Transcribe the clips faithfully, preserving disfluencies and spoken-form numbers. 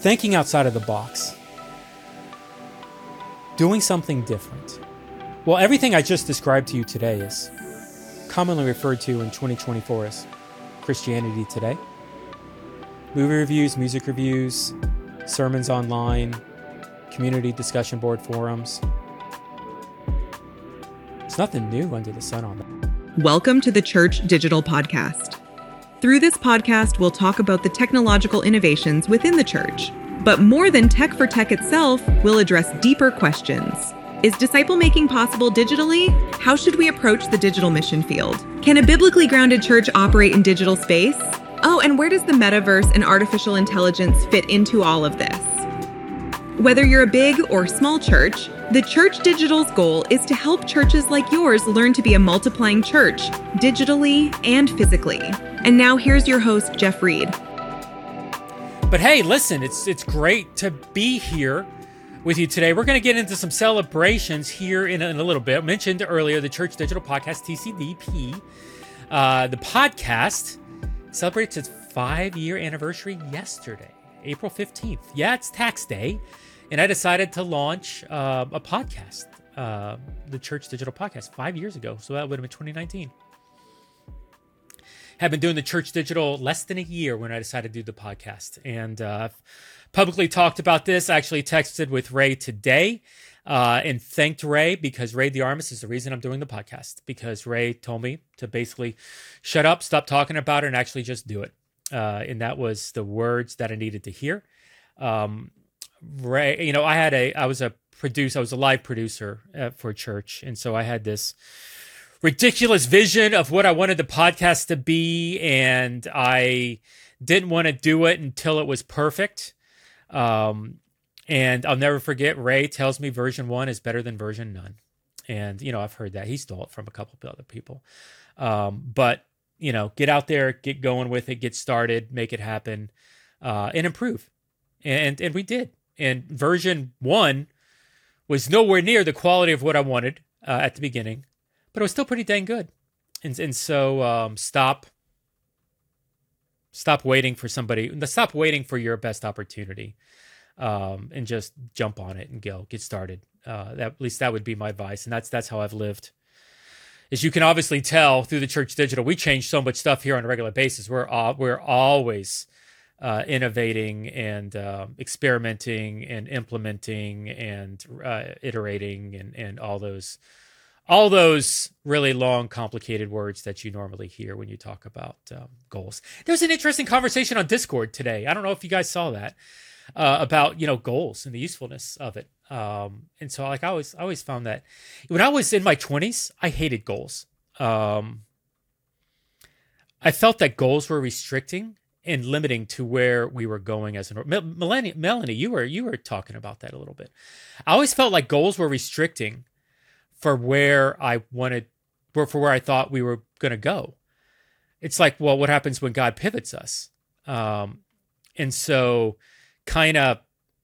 thinking outside of the box, doing something different. Well, everything I just described to you today is commonly referred to in twenty twenty-four as Christianity Today. Movie reviews, music reviews, sermons online, community discussion board forums. There's nothing new under the sun on that. Welcome to the Church Digital Podcast. Through this podcast, we'll talk about the technological innovations within the church. But more than tech for tech itself, we'll address deeper questions. Is disciple making possible digitally? How should we approach the digital mission field? Can a biblically grounded church operate in digital space? Oh, and where does the metaverse and artificial intelligence fit into all of this? Whether you're a big or small church, the Church Digital's goal is to help churches like yours learn to be a multiplying church, digitally and physically. And now here's your host, Jeff Reed. But hey, listen, it's it's great to be here with you today. We're going to get into some celebrations here in a, in a little bit. I mentioned earlier the Church Digital Podcast, T C D P. Uh, the podcast celebrates its five-year anniversary yesterday, April fifteenth. Yeah, it's tax day. And I decided to launch uh, a podcast, uh, the Church Digital Podcast, five years ago. So that would have been twenty nineteen. Have been doing the Church Digital less than a year when I decided to do the podcast. And uh, I've publicly talked about this. I actually texted with Ray today uh, and thanked Ray because Ray DeArmas is the reason I'm doing the podcast. Because Ray told me to basically shut up, stop talking about it, and actually just do it. Uh, and that was the words that I needed to hear. Um, Ray, you know, I had a, I was a producer, I was a live producer uh, for church. And so I had this ridiculous vision of what I wanted the podcast to be. And I didn't want to do it until it was perfect. Um, and I'll never forget, Ray tells me version one is better than version none. And, you know, I've heard that. He stole it from a couple of other people. Um, but, you know, get out there, get going with it, get started, make it happen, uh, and improve. And, and we did. And version one was nowhere near the quality of what I wanted uh, at the beginning, but it was still pretty dang good. And and so um, stop, stop waiting for somebody. Stop waiting for your best opportunity, um, and just jump on it and go get started. Uh, that, at least that would be my advice, and that's that's how I've lived. As you can obviously tell through the Church Digital, we change so much stuff here on a regular basis. We're all, we're always Uh, innovating and uh, experimenting and implementing and uh, iterating and, and all those all those really long, complicated words that you normally hear when you talk about um, goals. There's an interesting conversation on Discord today. I don't know if you guys saw that uh, about you know goals and the usefulness of it. Um, and so, like I always, I always found that when I was in my twenties, I hated goals. Um, I felt that goals were restricting and limiting to where we were going as an Melanie, Melanie, you were you were talking about that a little bit. I always felt like goals were restricting for where I wanted, for where I thought we were going to go. It's like, well, what happens when God pivots us? Um, and so, kind of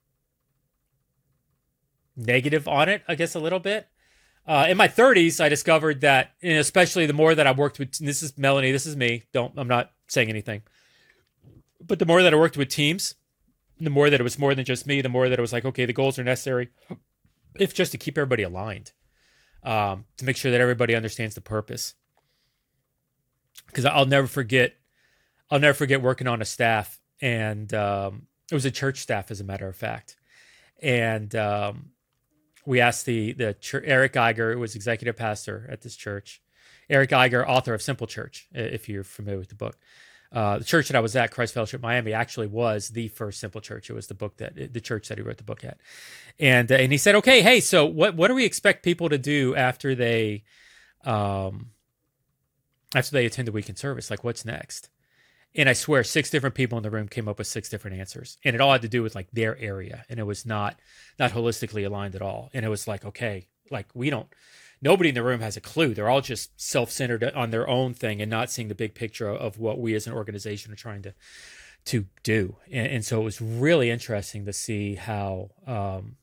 negative on it, I guess, a little bit. Uh, in my thirties, I discovered that, and especially the more that I worked with. And this is Melanie. This is me. Don't. I'm not saying anything. But the more that I worked with teams, the more that it was more than just me, the more that it was like, okay, the goals are necessary, if just to keep everybody aligned, um, to make sure that everybody understands the purpose. Because I'll never forget, I'll never forget working on a staff, and um, it was a church staff, as a matter of fact. And um, we asked the the church, Eric Geiger, who was executive pastor at this church, Eric Geiger, author of Simple Church, if you're familiar with the book. Uh, the church that I was at, Christ Fellowship Miami, actually was the first Simple Church. It was the book that the church that he wrote the book at, and uh, and he said, "Okay, hey, so what what do we expect people to do after they, um, after they attend the weekend service? Like, what's next?" And I swear, six different people in the room came up with six different answers, and it all had to do with like their area, and it was not not holistically aligned at all. And it was like, okay, like we don't. Nobody in the room has a clue. They're all just self-centered on their own thing and not seeing the big picture of what we as an organization are trying to to do. And, and so it was really interesting to see how um,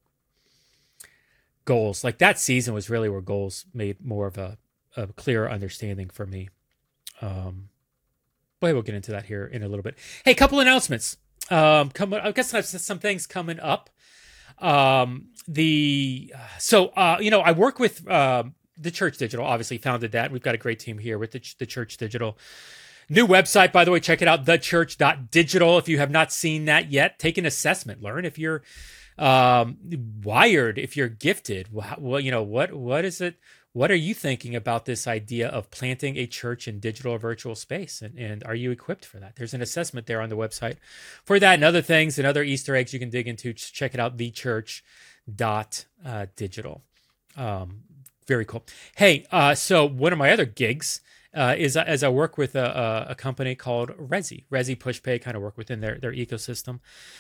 goals, like that season was really where goals made more of a, a clearer understanding for me. Um, but we'll get into that here in a little bit. Hey, a couple announcements. Um, coming, I guess there's some things coming up. Um, the so uh, you know, I work with uh, the Church Digital. Obviously, founded that. We've got a great team here with the, the Church Digital. New website, by the way, check it out, the church dot digital. If you have not seen that yet, take an assessment. Learn if you're um, wired, if you're gifted. Well, you know, what what is it? What are you thinking about this idea of planting a church in digital or virtual space? And, and are you equipped for that? There's an assessment there on the website for that and other things and other Easter eggs you can dig into. Just check it out, the church dot digital. Um, very cool. Hey, uh, so one of my other gigs Uh, is as I work with a, a company called Resy. Resy PushPay, kind of work within their, their ecosystem.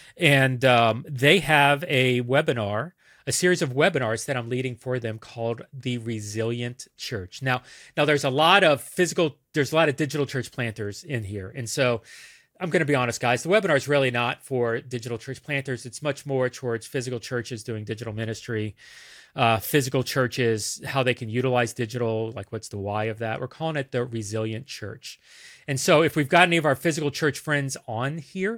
And um, they have a webinar, a series of webinars that I'm leading for them called The Resilient Church. Now, now there's a lot of physical, there's a lot of digital church planters in here. And so I'm going to be honest, guys, the webinar is really not for digital church planters. It's much more towards physical churches doing digital ministry. Uh, physical churches, how they can utilize digital, like what's the why of that. We're calling it the Resilient Church. And so if we've got any of our physical church friends on here,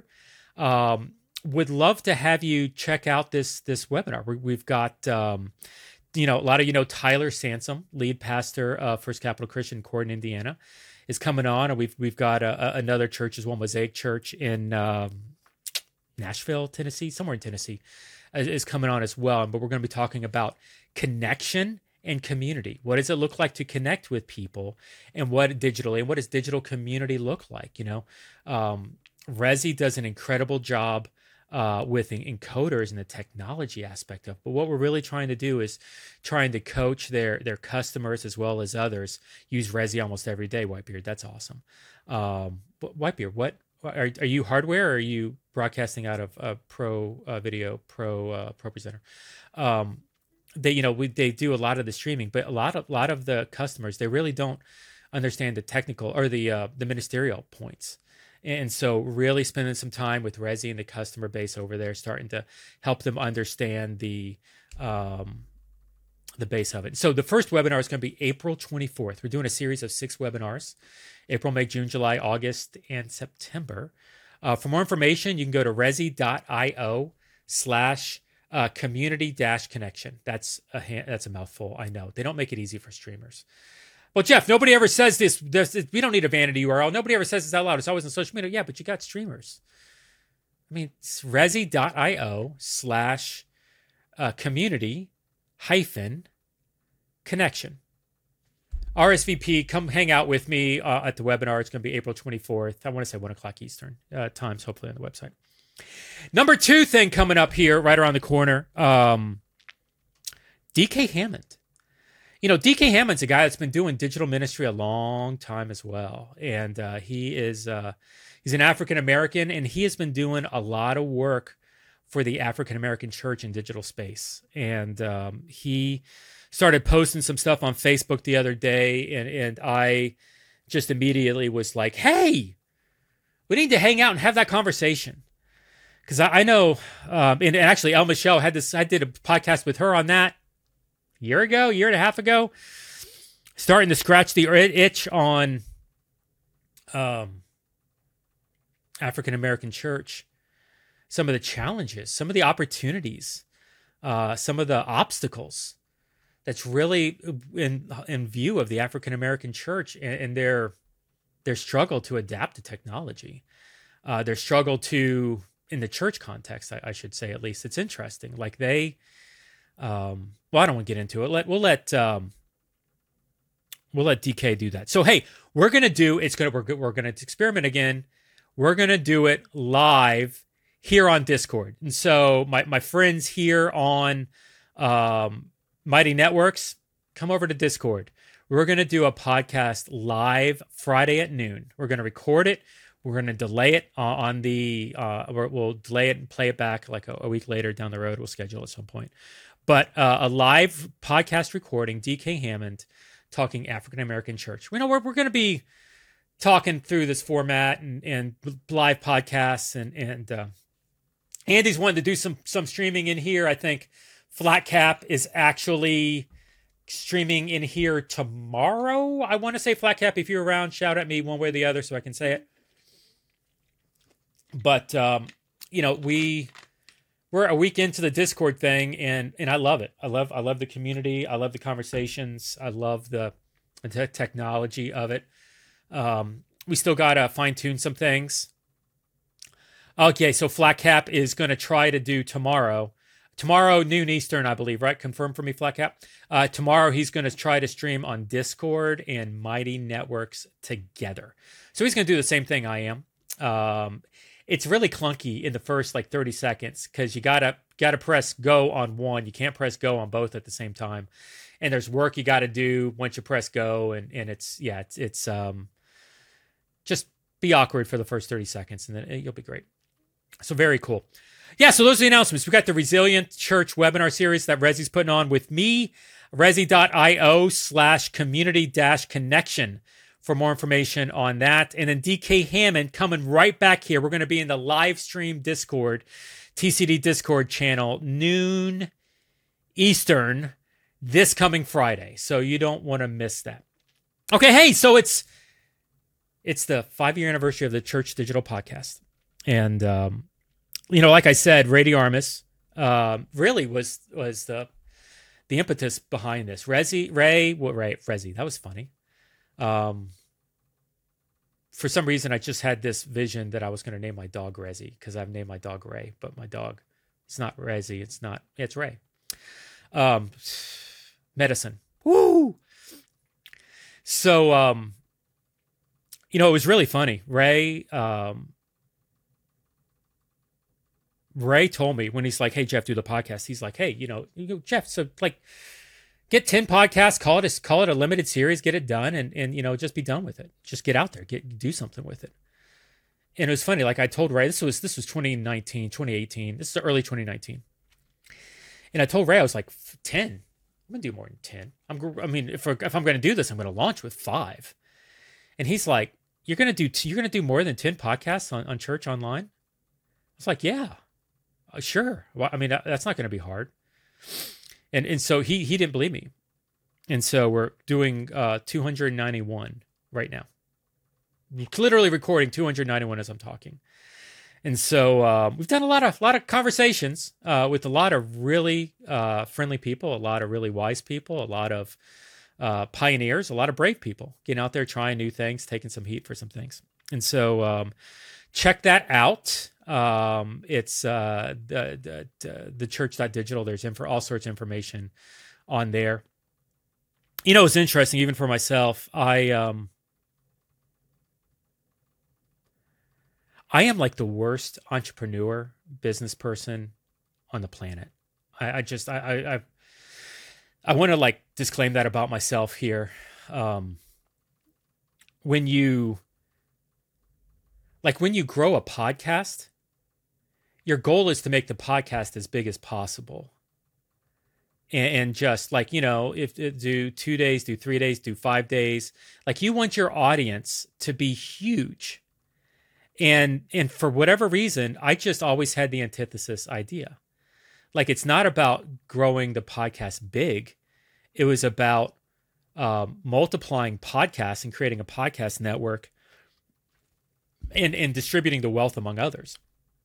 um, would love to have you check out this this webinar. We, we've got, um, you know, a lot of, you know, Tyler Sansom, lead pastor of First Capital Christian Corridon, Indiana, is coming on. And we've, we've got a, a, another church as well, Mosaic Church in um, Nashville, Tennessee, somewhere in Tennessee, is coming on as well. But we're going to be talking about connection and community. What does it look like to connect with people, and what digitally, and what does digital community look like? You know, um, Resy does an incredible job uh, with encoders and the technology aspect of. But what we're really trying to do is trying to coach their their customers as well as others use Resy almost every day. Whitebeard, that's awesome. Um, but Whitebeard, what? Are, are you hardware, or are you broadcasting out of uh, Pro uh, Video, Pro uh, Pro Presenter? Um, they, you know, we, they do a lot of the streaming, but a lot of lot of the customers, they really don't understand the technical or the uh, the ministerial points. And so, really spending some time with Resy and the customer base over there, starting to help them understand the um, the base of it. So the first webinar is going to be April twenty-fourth. We're doing a series of six webinars: April, May, June, July, August, and September. Uh, for more information, you can go to resy.io slash community dash connection. That's a hand, that's a mouthful. I know they don't make it easy for streamers. Well, Jeff, nobody ever says this, this. We don't need a vanity U R L. Nobody ever says this out loud. It's always on social media. Yeah, but you got streamers. I mean, it's resy.io slash community hyphen connection. R S V P, come hang out with me uh, at the webinar. It's going to be April twenty-fourth. I want to say one o'clock Eastern uh, times, hopefully on the website. Number two thing coming up here, right around the corner, um, D K Hammond. You know, D K Hammond's a guy that's been doing digital ministry a long time as well. And uh, he is, uh, he's an African-American, and he has been doing a lot of work for the African-American church in digital space. And um, he started posting some stuff on Facebook the other day, and, and I just immediately was like, hey, we need to hang out and have that conversation. Because I, I know, um, and, and actually, El Michelle had this, I did a podcast with her on that a year ago, year and a half ago, starting to scratch the itch on um, African-American church, some of the challenges, some of the opportunities, uh, some of the obstacles that's really in in view of the African-American church and, and their their struggle to adapt to technology, uh, their struggle to, in the church context, I, I should say, at least, it's interesting. Like they, um, well, I don't want to get into it. Let we'll let um, we'll let D K do that. So hey, we're gonna do it's gonna we're we're gonna experiment again. We're gonna do it live here on Discord, and so my my friends here on um. Mighty Networks, come over to Discord. We're going to do a podcast live Friday at noon. We're going to record it. We're going to delay it uh, on the, uh, we'll delay it and play it back like a, a week later down the road. We'll schedule at some point. But uh, a live podcast recording, D K Hammond talking African-American church. We know we're, we're going to be talking through this format and, and live podcasts. And, and uh, Andy's wanted to do some, some streaming in here, I think. Flat Cap is actually streaming in here tomorrow. I want to say Flat Cap, if you're around, shout at me one way or the other so I can say it. But um, you know, we we're a week into the Discord thing, and and I love it. I love I love the community. I love the conversations. I love the, the te- technology of it. Um, we still gotta fine tune some things. Okay, so Flat Cap is gonna try to do tomorrow. Tomorrow, noon Eastern, I believe, right? Confirm for me, Flat Cap. Uh, tomorrow, he's going to try to stream on Discord and Mighty Networks together. So he's going to do the same thing I am. Um, it's really clunky in the first like thirty seconds because you gotta gotta press go on one. You can't press go on both at the same time. And there's work you got to do once you press go, and and it's yeah, it's it's um, just be awkward for the first thirty seconds, and then you'll be great. So very cool. Yeah, so those are the announcements. We got the Resilient Church webinar series that Rezi's putting on with me, rezi.io slash community dash connection for more information on that. And then D K Hammond coming right back here. We're going to be in the live stream Discord, T C D Discord channel, noon Eastern, this coming Friday. So you don't want to miss that. Okay, hey, so it's it's the five-year anniversary of the Church Digital Podcast. And um you know, like I said, Ray Armis uh, really was was the the impetus behind this. Rezi, Ray, what Ray, Rezi, that was funny. Um, for some reason, I just had this vision that I was going to name my dog Rezi because I've named my dog Ray, but my dog, it's not Rezi, it's not, it's Ray. Um, medicine, woo. So, um, you know, it was really funny. Ray. Um, Ray told me when he's like, hey, Jeff, do the podcast. He's like, hey, you know, you go, Jeff, so like get ten podcasts, call it a, call it a limited series, get it done. And, and, you know, just be done with it. Just get out there, get, do something with it. And it was funny. Like I told Ray, this was, this was twenty nineteen, twenty eighteen. This is early twenty nineteen. And I told Ray, I was like ten, I'm going to do more than ten. I'm, I mean, if, if I'm going to do this, I'm going to launch with five. And he's like, you're going to do, t- you're going to do more than ten podcasts on, on Church Online. I was like, yeah. Uh, sure. Well, I mean, that, that's not going to be hard. And and so he he didn't believe me. And so we're doing uh, two hundred ninety-one right now. Literally recording two hundred ninety-one as I'm talking. And so uh, we've done a lot of lot of conversations uh, with a lot of really uh, friendly people, a lot of really wise people, a lot of uh, pioneers, a lot of brave people getting out there trying new things, taking some heat for some things. And so um, check that out. Um, it's uh, the, the, the church.digital. There's info, all sorts of information on there. You know, it's interesting, even for myself, I, um, I am like the worst entrepreneur, business person on the planet. I, I just, I, I, I, I want to like disclaim that about myself here. Um, when you, like when you grow a podcast, your goal is to make the podcast as big as possible. And, and just like, you know, if, if do two days, do three days, do five days, like you want your audience to be huge. And, and for whatever reason, I just always had the antithesis idea. Like, it's not about growing the podcast big. It was about um, multiplying podcasts and creating a podcast network and, and distributing the wealth among others.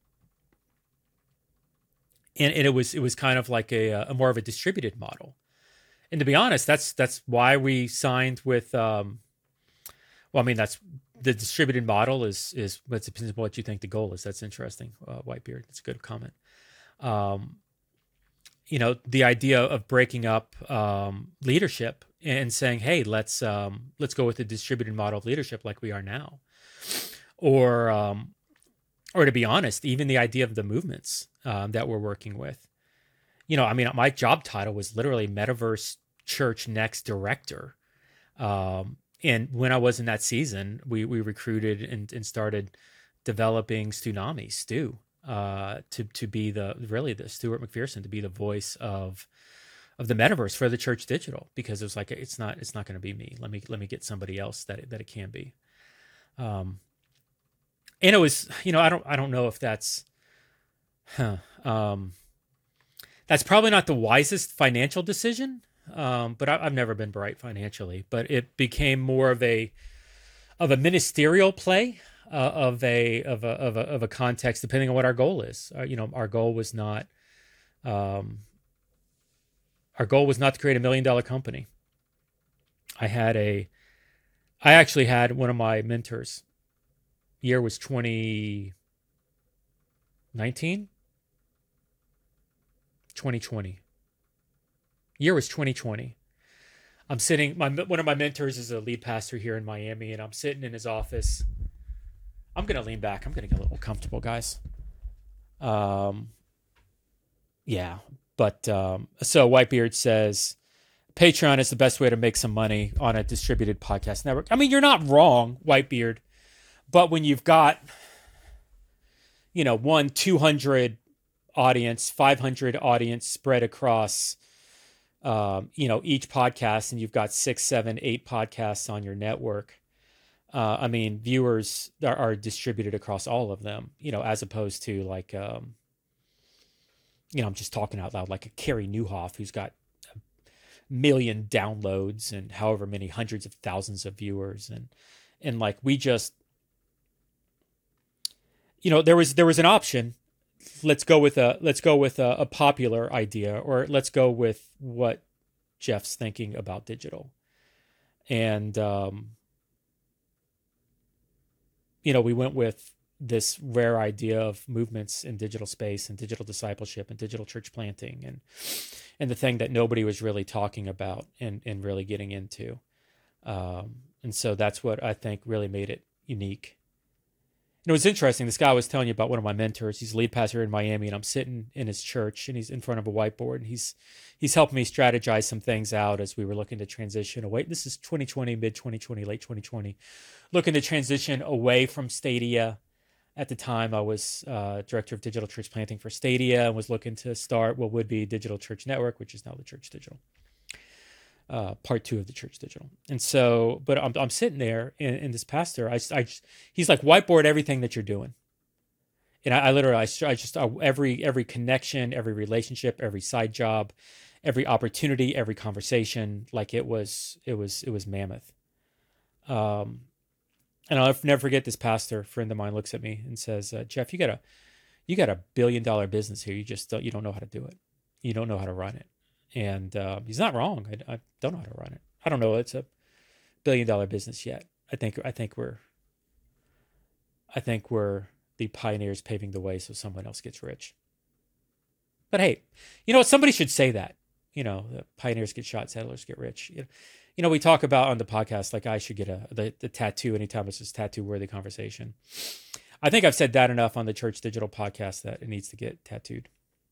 And, and it was it was kind of like a, a more of a distributed model. And to be honest, that's that's why we signed with. Um, well, I mean, that's the distributed model is is. It depends on what you think the goal is. That's interesting, uh, Whitebeard. That's a good comment. Um, you know, the idea of breaking up um, leadership and saying, "Hey, let's um, let's go with the distributed model of leadership like we are now," or um, or to be honest, even the idea of the movements um, that we're working with. You know, I mean, my job title was literally Metaverse Church Next Director. Um, and when I was in that season, we we recruited and, and started developing Tsunami, Stu, uh, to to be the really the Stuart McPherson to be the voice of of the metaverse for the Church Digital, because it was like it's not it's not going to be me. Let me let me get somebody else that it, that it can be. Um, and it was, you know, I don't I don't know if that's, huh, um, that's probably not the wisest financial decision. Um, but I, I've never been bright financially. But it became more of a of a ministerial play uh, of a of a of a of a context, depending on what our goal is. Uh, you know, our goal was not um, our goal was not to create a million dollar company. I had a, I actually had one of my mentors. Year was twenty nineteen, twenty twenty. Year was twenty twenty. I'm sitting, my one of my mentors is a lead pastor here in Miami, and I'm sitting in his office. I'm going to lean back. I'm going to get a little comfortable, guys. Um, yeah, but um, so Whitebeard says, Patreon is the best way to make some money on a distributed podcast network. I mean, you're not wrong, Whitebeard, but when you've got, you know, one, two hundred audience, five hundred audience spread across, um, you know, each podcast, and you've got six, seven, eight podcasts on your network. Uh, I mean, viewers are, are distributed across all of them, you know, as opposed to like, um, you know, I'm just talking out loud, like a Carey Nieuwhof who's got a million downloads and however many hundreds of thousands of viewers. And, and like, we just, you know, there was, there was an option. Let's go with a, let's go with a, a popular idea, or let's go with what Jeff's thinking about digital. And, um, you know, we went with this rare idea of movements in digital space and digital discipleship and digital church planting, and, and the thing that nobody was really talking about and, and really getting into. Um, and so that's what I think really made it unique. And it was interesting. This guy I was telling you about, one of my mentors, he's a lead pastor in Miami, and I'm sitting in his church, and he's in front of a whiteboard, and he's he's helping me strategize some things out as we were looking to transition away. This is twenty twenty, mid twenty twenty, late twenty twenty, looking to transition away from Stadia. At the time, I was uh, director of digital church planting for Stadia, and was looking to start what would be Digital Church Network, which is now the Church Digital. Uh, part two of the Church Digital. And so, but I'm I'm sitting there, and, and this pastor, I, I just, he's like, whiteboard everything that you're doing. And I, I literally, I, I just, I, every, every connection, every relationship, every side job, every opportunity, every conversation, like it was, it was, it was mammoth. Um, and I'll never forget, this pastor friend of mine looks at me and says, uh, Jeff, you got a, you got a billion dollar business here. You just don't, you don't know how to do it. You don't know how to run it. And uh, he's not wrong. I, I don't know how to run it. I don't know. It's a billion dollar business yet. I think. I think we're. I think we're the pioneers paving the way so someone else gets rich. But hey, you know, somebody should say that. You know, the pioneers get shot, settlers get rich. You know, you know, we talk about on the podcast, like I should get a the, the tattoo anytime it's this tattoo worthy conversation. I think I've said that enough on the Church Digital podcast that it needs to get tattooed.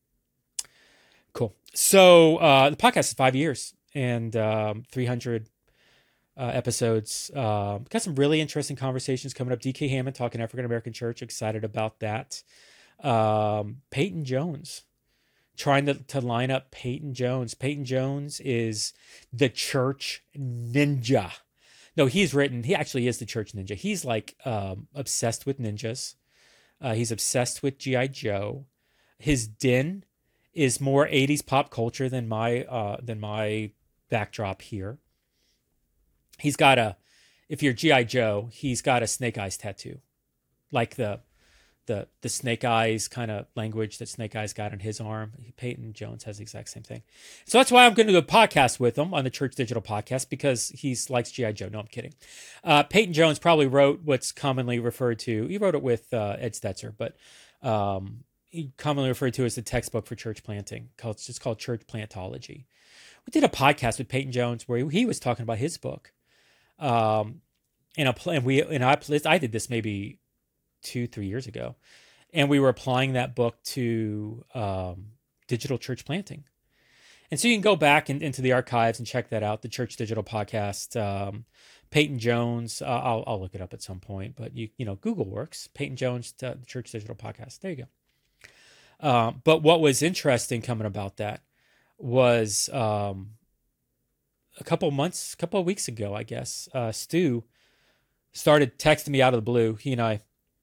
Cool. So uh, the podcast is five years and um, three hundred uh, episodes. Uh, got some really interesting conversations coming up. D K Hammond talking African American Church. Excited about that. Um, Peyton Jones. Trying to, to line up Peyton Jones. Peyton Jones is the church ninja. No, he's written, he actually is the church ninja. He's like um, obsessed with ninjas. Uh, he's obsessed with G I. Joe. His den is more eighties pop culture than my uh, than my backdrop here. He's got a, if you're G I. Joe, he's got a Snake Eyes tattoo, like the the the Snake Eyes kind of language that Snake Eyes got on his arm. Peyton Jones has the exact same thing. So that's why I'm going to do a podcast with him on the Church Digital podcast, because he likes G I. Joe. No, I'm kidding. Uh, Peyton Jones probably wrote what's commonly referred to. He wrote it with uh, Ed Stetzer, but. Um, He commonly referred to as the textbook for church planting. Called, it's just called Church Plantology. We did a podcast with Peyton Jones where he, he was talking about his book. Um, and, a, and we and I I did this maybe two three years ago, and we were applying that book to um, digital church planting. And so you can go back in, into the archives and check that out. The Church Digital podcast. Um, Peyton Jones. Uh, I'll I'll look it up at some point, but you you know Google works. Peyton Jones, uh, Church Digital podcast. There you go. Uh, but what was interesting coming about that was um, a couple months, a couple of weeks ago, I guess, uh, Stu started texting me out of the blue. He and I,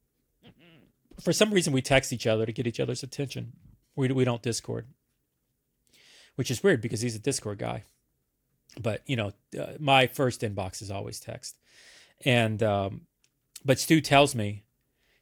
for some reason, we text each other to get each other's attention. We we don't Discord, which is weird because he's a Discord guy. But, you know, uh, my first inbox is always text. And um, but Stu tells me,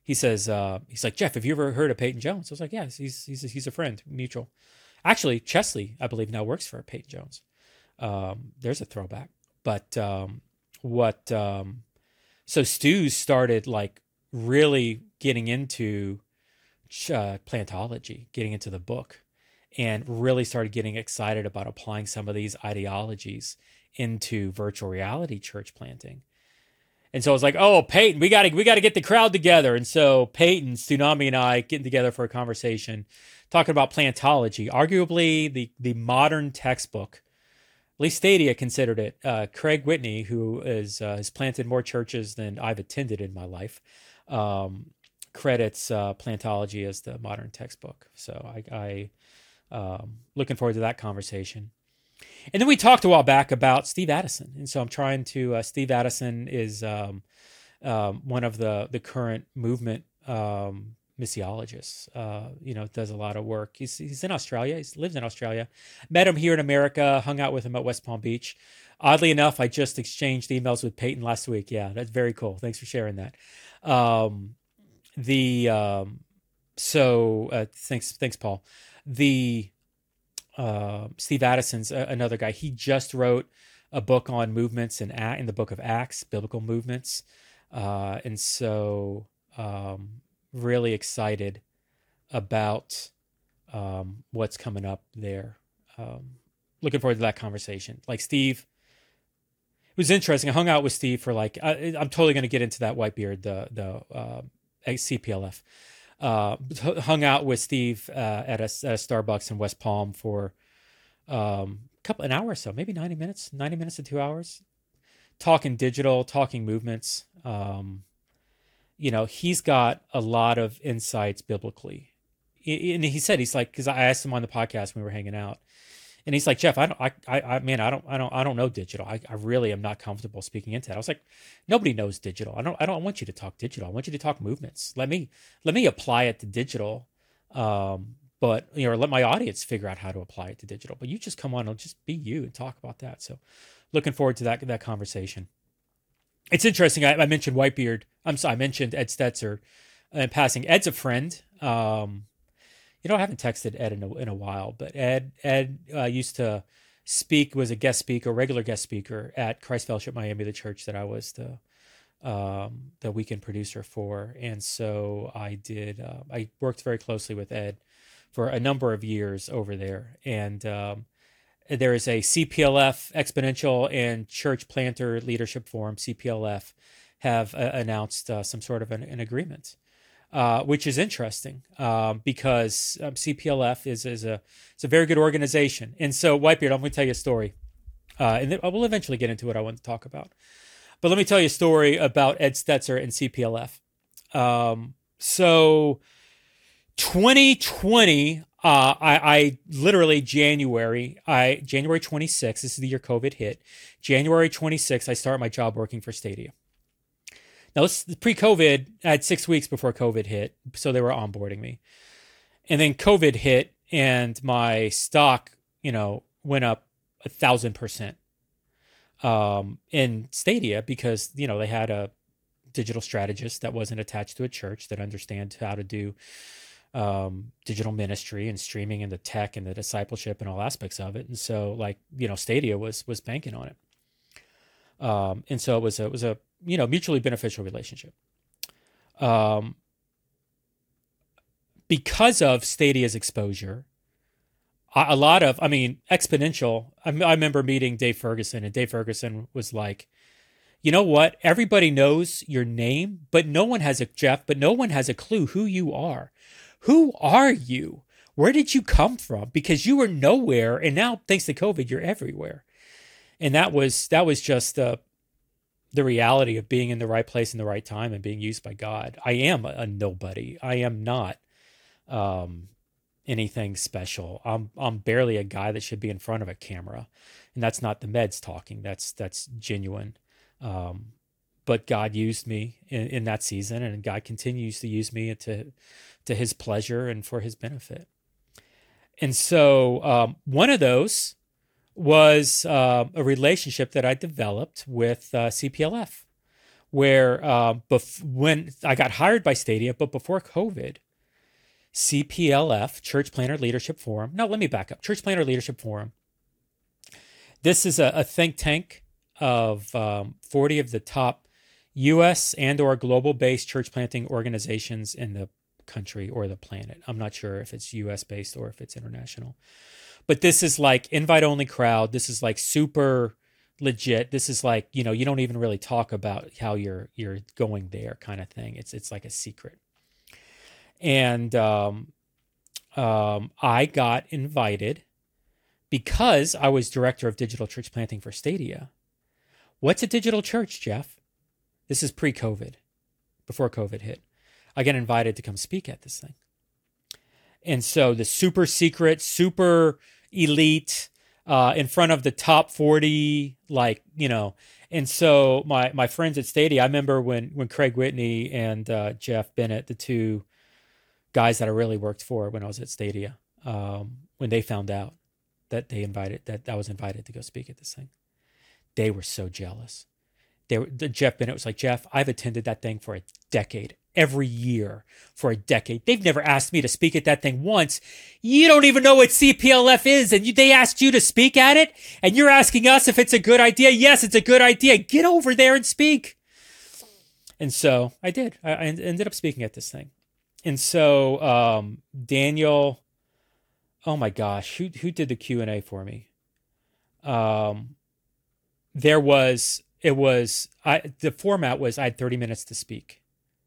he says, uh, he's like, Jeff, have you ever heard of Peyton Jones? I was like, yeah, he's he's he's a friend, mutual. Actually, Chesley, I believe, now works for Peyton Jones. Um, there's a throwback. But um, what? Um, so Stu started like really getting into uh, plantology, getting into the book, and really started getting excited about applying some of these ideologies into virtual reality church planting. And so I was like, oh, Peyton, we got to we got to get the crowd together. And so Peyton, Tsunami, and I getting together for a conversation, talking about plantology, arguably the the modern textbook. At least Stadia considered it. Uh, Craig Whitney, who is uh, has planted more churches than I've attended in my life, um, credits uh, plantology as the modern textbook. So I, I um, looking forward to that conversation. And then we talked a while back about Steve Addison, and so I'm trying to. Uh, Steve Addison is um, um, one of the the current movement um, missiologists. Uh, you know, does a lot of work. He's he's in Australia. He lives in Australia. Met him here in America. Hung out with him at West Palm Beach. Oddly enough, I just exchanged emails with Peyton last week. Yeah, that's very cool. Thanks for sharing that. Um, the um, so uh, thanks thanks Paul. The Uh, Steve Addison's a, another guy. He just wrote a book on movements in, in the book of Acts, biblical movements. Uh, and so um, really excited about um, what's coming up there. Um, looking forward to that conversation. Like Steve, it was interesting. I hung out with Steve for like, I, I'm totally going to get into that Whitebeard, the, the uh, C P L F. Uh, hung out with Steve uh, at, a, at a Starbucks in West Palm for um, a couple an hour or so, maybe ninety minutes, ninety minutes to two hours, talking digital, talking movements. Um, you know, he's got a lot of insights biblically, and he said he's like, because I asked him on the podcast when we were hanging out, and he's like, Jeff, I don't, I, I, I man, I don't, I don't, I don't know digital. I, I really am not comfortable speaking into that. I was like, nobody knows digital. I don't, I don't want you to talk digital. I want you to talk movements. Let me, let me apply it to digital. Um, but you know, let my audience figure out how to apply it to digital. But you just come on and just be you and talk about that. So, looking forward to that that conversation. It's interesting. I, I mentioned Whitebeard. I'm sorry, I mentioned Ed Stetzer in passing. Ed's a friend. Um, You know, I haven't texted Ed in a, in a while, but Ed Ed uh, used to speak, was a guest speaker, regular guest speaker at Christ Fellowship Miami, the church that I was the um, the weekend producer for, and so I did. Uh, I worked very closely with Ed for a number of years over there, and um, there is a C P L F Exponential and Church Planter Leadership Forum. C P L F have uh, announced uh, some sort of an, an agreement. Uh, which is interesting um, because um, C P L F is is a it's a very good organization. And so, Whitebeard, I'm going to tell you a story, uh, and then I will eventually get into what I want to talk about. But let me tell you a story about Ed Stetzer and C P L F. Um, so, twenty twenty, uh, I, I literally January, I January twenty-sixth. This is the year COVID hit. January twenty-sixth, I started my job working for Stadia. Now, this pre-COVID, I had six weeks before COVID hit, so they were onboarding me. And then COVID hit, and my stock, you know, went up a thousand percent um, in Stadia because, you know, they had a digital strategist that wasn't attached to a church that understands how to do um, digital ministry and streaming and the tech and the discipleship and all aspects of it. And so, like, you know, Stadia was was banking on it. Um, and so it was a, it was a, you know, mutually beneficial relationship. Um, because of Stadia's exposure, a, a lot of, I mean, Exponential, I, I remember meeting Dave Ferguson, and Dave Ferguson was like, you know what? Everybody knows your name, but no one has a, Jeff, but no one has a clue who you are. Who are you? Where did you come from? Because you were nowhere, and now, thanks to COVID, you're everywhere. And that was, that was just the, the reality of being in the right place in the right time and being used by God. I am a, a nobody. I am not um, anything special. I'm I'm barely a guy that should be in front of a camera, and that's not the meds talking. That's that's genuine. Um, but God used me in, in that season, and God continues to use me to to His pleasure and for His benefit. And so um, one of those was uh, a relationship that I developed with uh, C P L F, where uh, bef- when I got hired by Stadia, but before COVID, C P L F, Church Planner Leadership Forum. No, let me back up. Church Planner Leadership Forum. This is a, a think tank of um, forty of the top U S and or global-based church planting organizations in the country or the planet. I'm not sure if it's U S-based or if it's international. But this is like invite-only crowd. This is like super legit. This is like, you know, you don't even really talk about how you're you're going there kind of thing. It's it's like a secret. And um, um, I got invited because I was director of digital church planting for Stadia. What's a digital church, Jeff? This is pre-COVID, before COVID hit. I got invited to come speak at this thing. And so the super secret, super elite, uh, in front of the top forty, like, you know. And so my my friends at Stadia, I remember when when Craig Whitney and uh, Jeff Bennett, the two guys that I really worked for when I was at Stadia, um, when they found out that they invited, that I was invited to go speak at this thing, they were so jealous. They were, the, Jeff Bennett was like, Jeff, I've attended that thing for a decade, every year for a decade. They've never asked me to speak at that thing once. You don't even know what C P L F is, and you, they asked you to speak at it, and you're asking us if it's a good idea. Yes, it's a good idea. Get over there and speak. And so I did. I, I ended up speaking at this thing. And so um, Daniel, oh my gosh, who who did the Q and A for me? Um, there was, it was, I the format was I had thirty minutes to speak.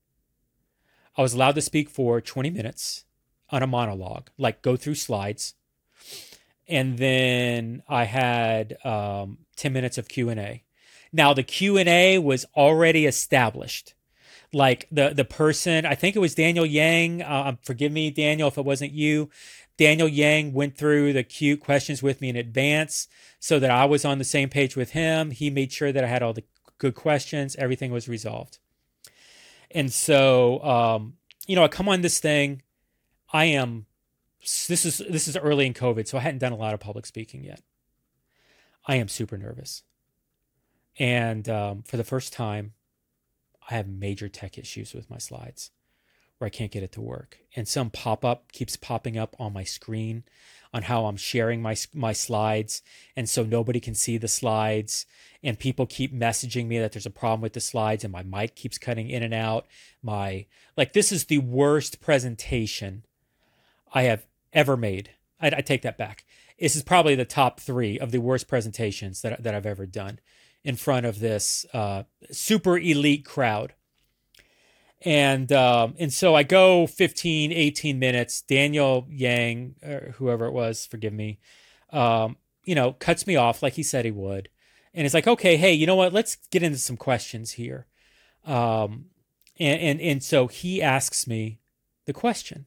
I was allowed to speak for twenty minutes on a monologue, like go through slides. And then I had um, ten minutes of Q and A. Now the Q and A was already established. Like the the person, I think it was Daniel Yang. Uh, forgive me, Daniel, if it wasn't you. Daniel Yang went through the cute questions with me in advance so that I was on the same page with him. He made sure that I had all the good questions. Everything was resolved. And so, um, you know, I come on this thing. I am, this is this is early in COVID, so I hadn't done a lot of public speaking yet. I am super nervous. And um, for the first time, I have major tech issues with my slides where I can't get it to work. And some pop-up keeps popping up on my screen on how I'm sharing my my slides. And so nobody can see the slides. And people keep messaging me that there's a problem with the slides and my mic keeps cutting in and out. My, like, this is the worst presentation I have ever made. I, I take that back. This is probably the top three of the worst presentations that, that I've ever done in front of this uh, super elite crowd. And um, and so I go fifteen, eighteen minutes. Daniel Yang, or whoever it was, forgive me, um, you know, cuts me off like he said he would. And it's like, okay, hey, you know what? Let's get into some questions here. Um, and, and, and so he asks me the question.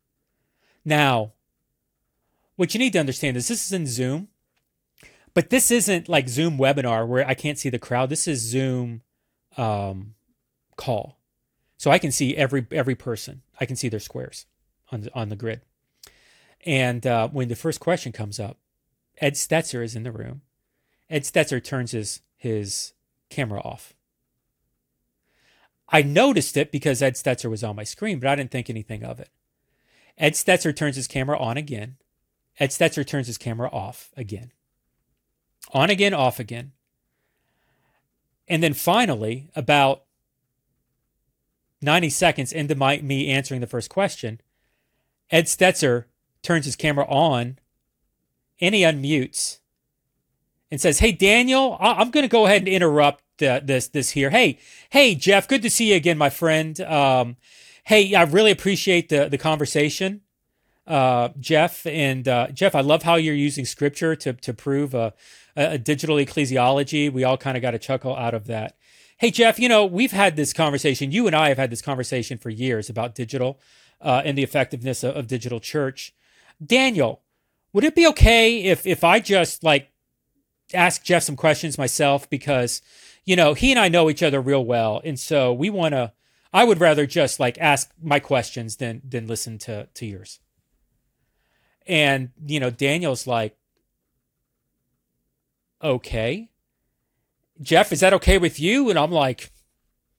Now, what you need to understand is this is in Zoom, but this isn't like Zoom webinar where I can't see the crowd. This is Zoom um, call. So I can see every every person. I can see their squares on the, on the grid. And uh, when the first question comes up, Ed Stetzer is in the room. Ed Stetzer turns his, his camera off. I noticed it because Ed Stetzer was on my screen, but I didn't think anything of it. Ed Stetzer turns his camera on again. Ed Stetzer turns his camera off again. On again, off again. And then finally, about ninety seconds into my, me answering the first question, Ed Stetzer turns his camera on and he unmutes and says, hey, Daniel, I'm going to go ahead and interrupt uh, this this here. Hey, hey, Jeff, good to see you again, my friend. Um, hey, I really appreciate the, the conversation, uh, Jeff. And uh, Jeff, I love how you're using scripture to, to prove a, a digital ecclesiology. We all kind of got a chuckle out of that. Hey, Jeff, you know, we've had this conversation. You and I have had this conversation for years about digital uh, and the effectiveness of, of digital church. Daniel, would it be okay if if I just like ask Jeff some questions myself? Because, you know, he and I know each other real well. And so we want to, I would rather just like ask my questions than than listen to, to yours. And, you know, Daniel's like, okay. Jeff, is that okay with you? And I'm like,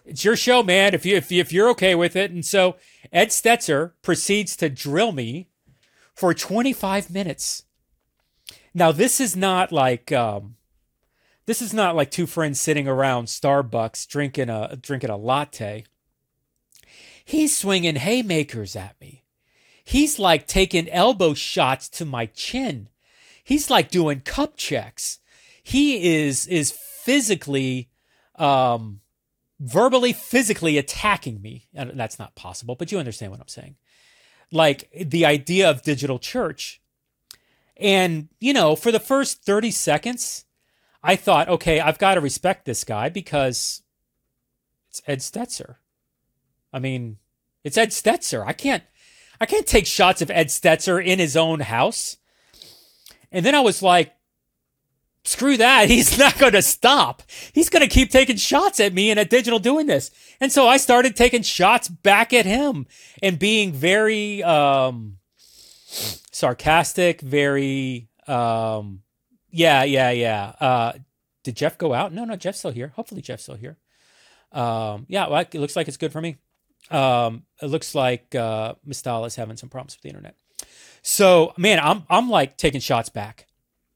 It's your show, man. If you if, you, if you're okay with it. And so Ed Stetzer proceeds to drill me for twenty-five minutes. Now, this is not like um, this is not like two friends sitting around Starbucks drinking a drinking a latte. He's swinging haymakers at me. He's like taking elbow shots to my chin. He's like doing cup checks. He is is physically, um, verbally, physically attacking me. And that's not possible, but you understand what I'm saying. Like the idea of digital church. And, you know, for the first thirty seconds, I thought, okay, I've got to respect this guy because it's Ed Stetzer. I mean, it's Ed Stetzer. I can't, I can't take shots of Ed Stetzer in his own house. And then I was like, screw that. He's not going to stop. He's going to keep taking shots at me and at Digital doing this. And so I started taking shots back at him and being very um, sarcastic, very, um, yeah, yeah, yeah. Uh, did Jeff go out? No, no, Jeff's still here. Hopefully Jeff's still here. Um, yeah, well, it looks like it's good for me. Um, it looks like uh, Mistal is having some problems with the internet. So, man, I'm I'm like taking shots back.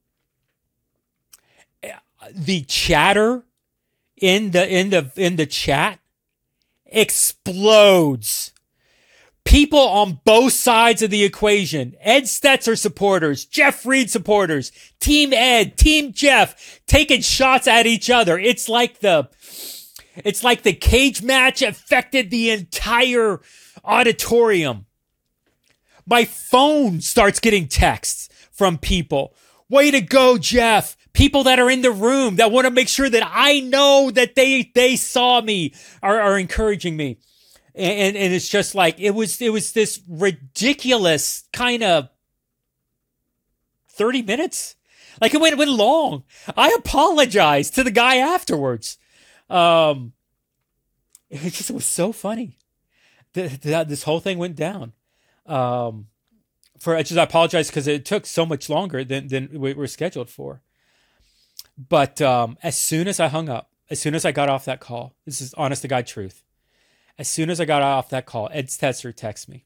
The chatter in the in the in the chat explodes. People on both sides of the equation, Ed Stetzer supporters, Jeff Reed supporters, Team Ed, Team Jeff, taking shots at each other. It's like the it's like the cage match affected the entire auditorium. My phone starts getting texts from people. Way to go, Jeff. People that are in the room that want to make sure that I know that they they saw me are, are encouraging me. And, and it's just like, it was, it was this ridiculous kind of thirty minutes. Like it went, it went long. I apologized to the guy afterwards. Um, it just it was so funny. The, the, this whole thing went down. Um, for just I apologize because it took so much longer than than we were scheduled for. But um, as soon as I hung up, as soon as I got off that call, this is honest to God truth. As soon as I got off that call, Ed Stetzer texts me.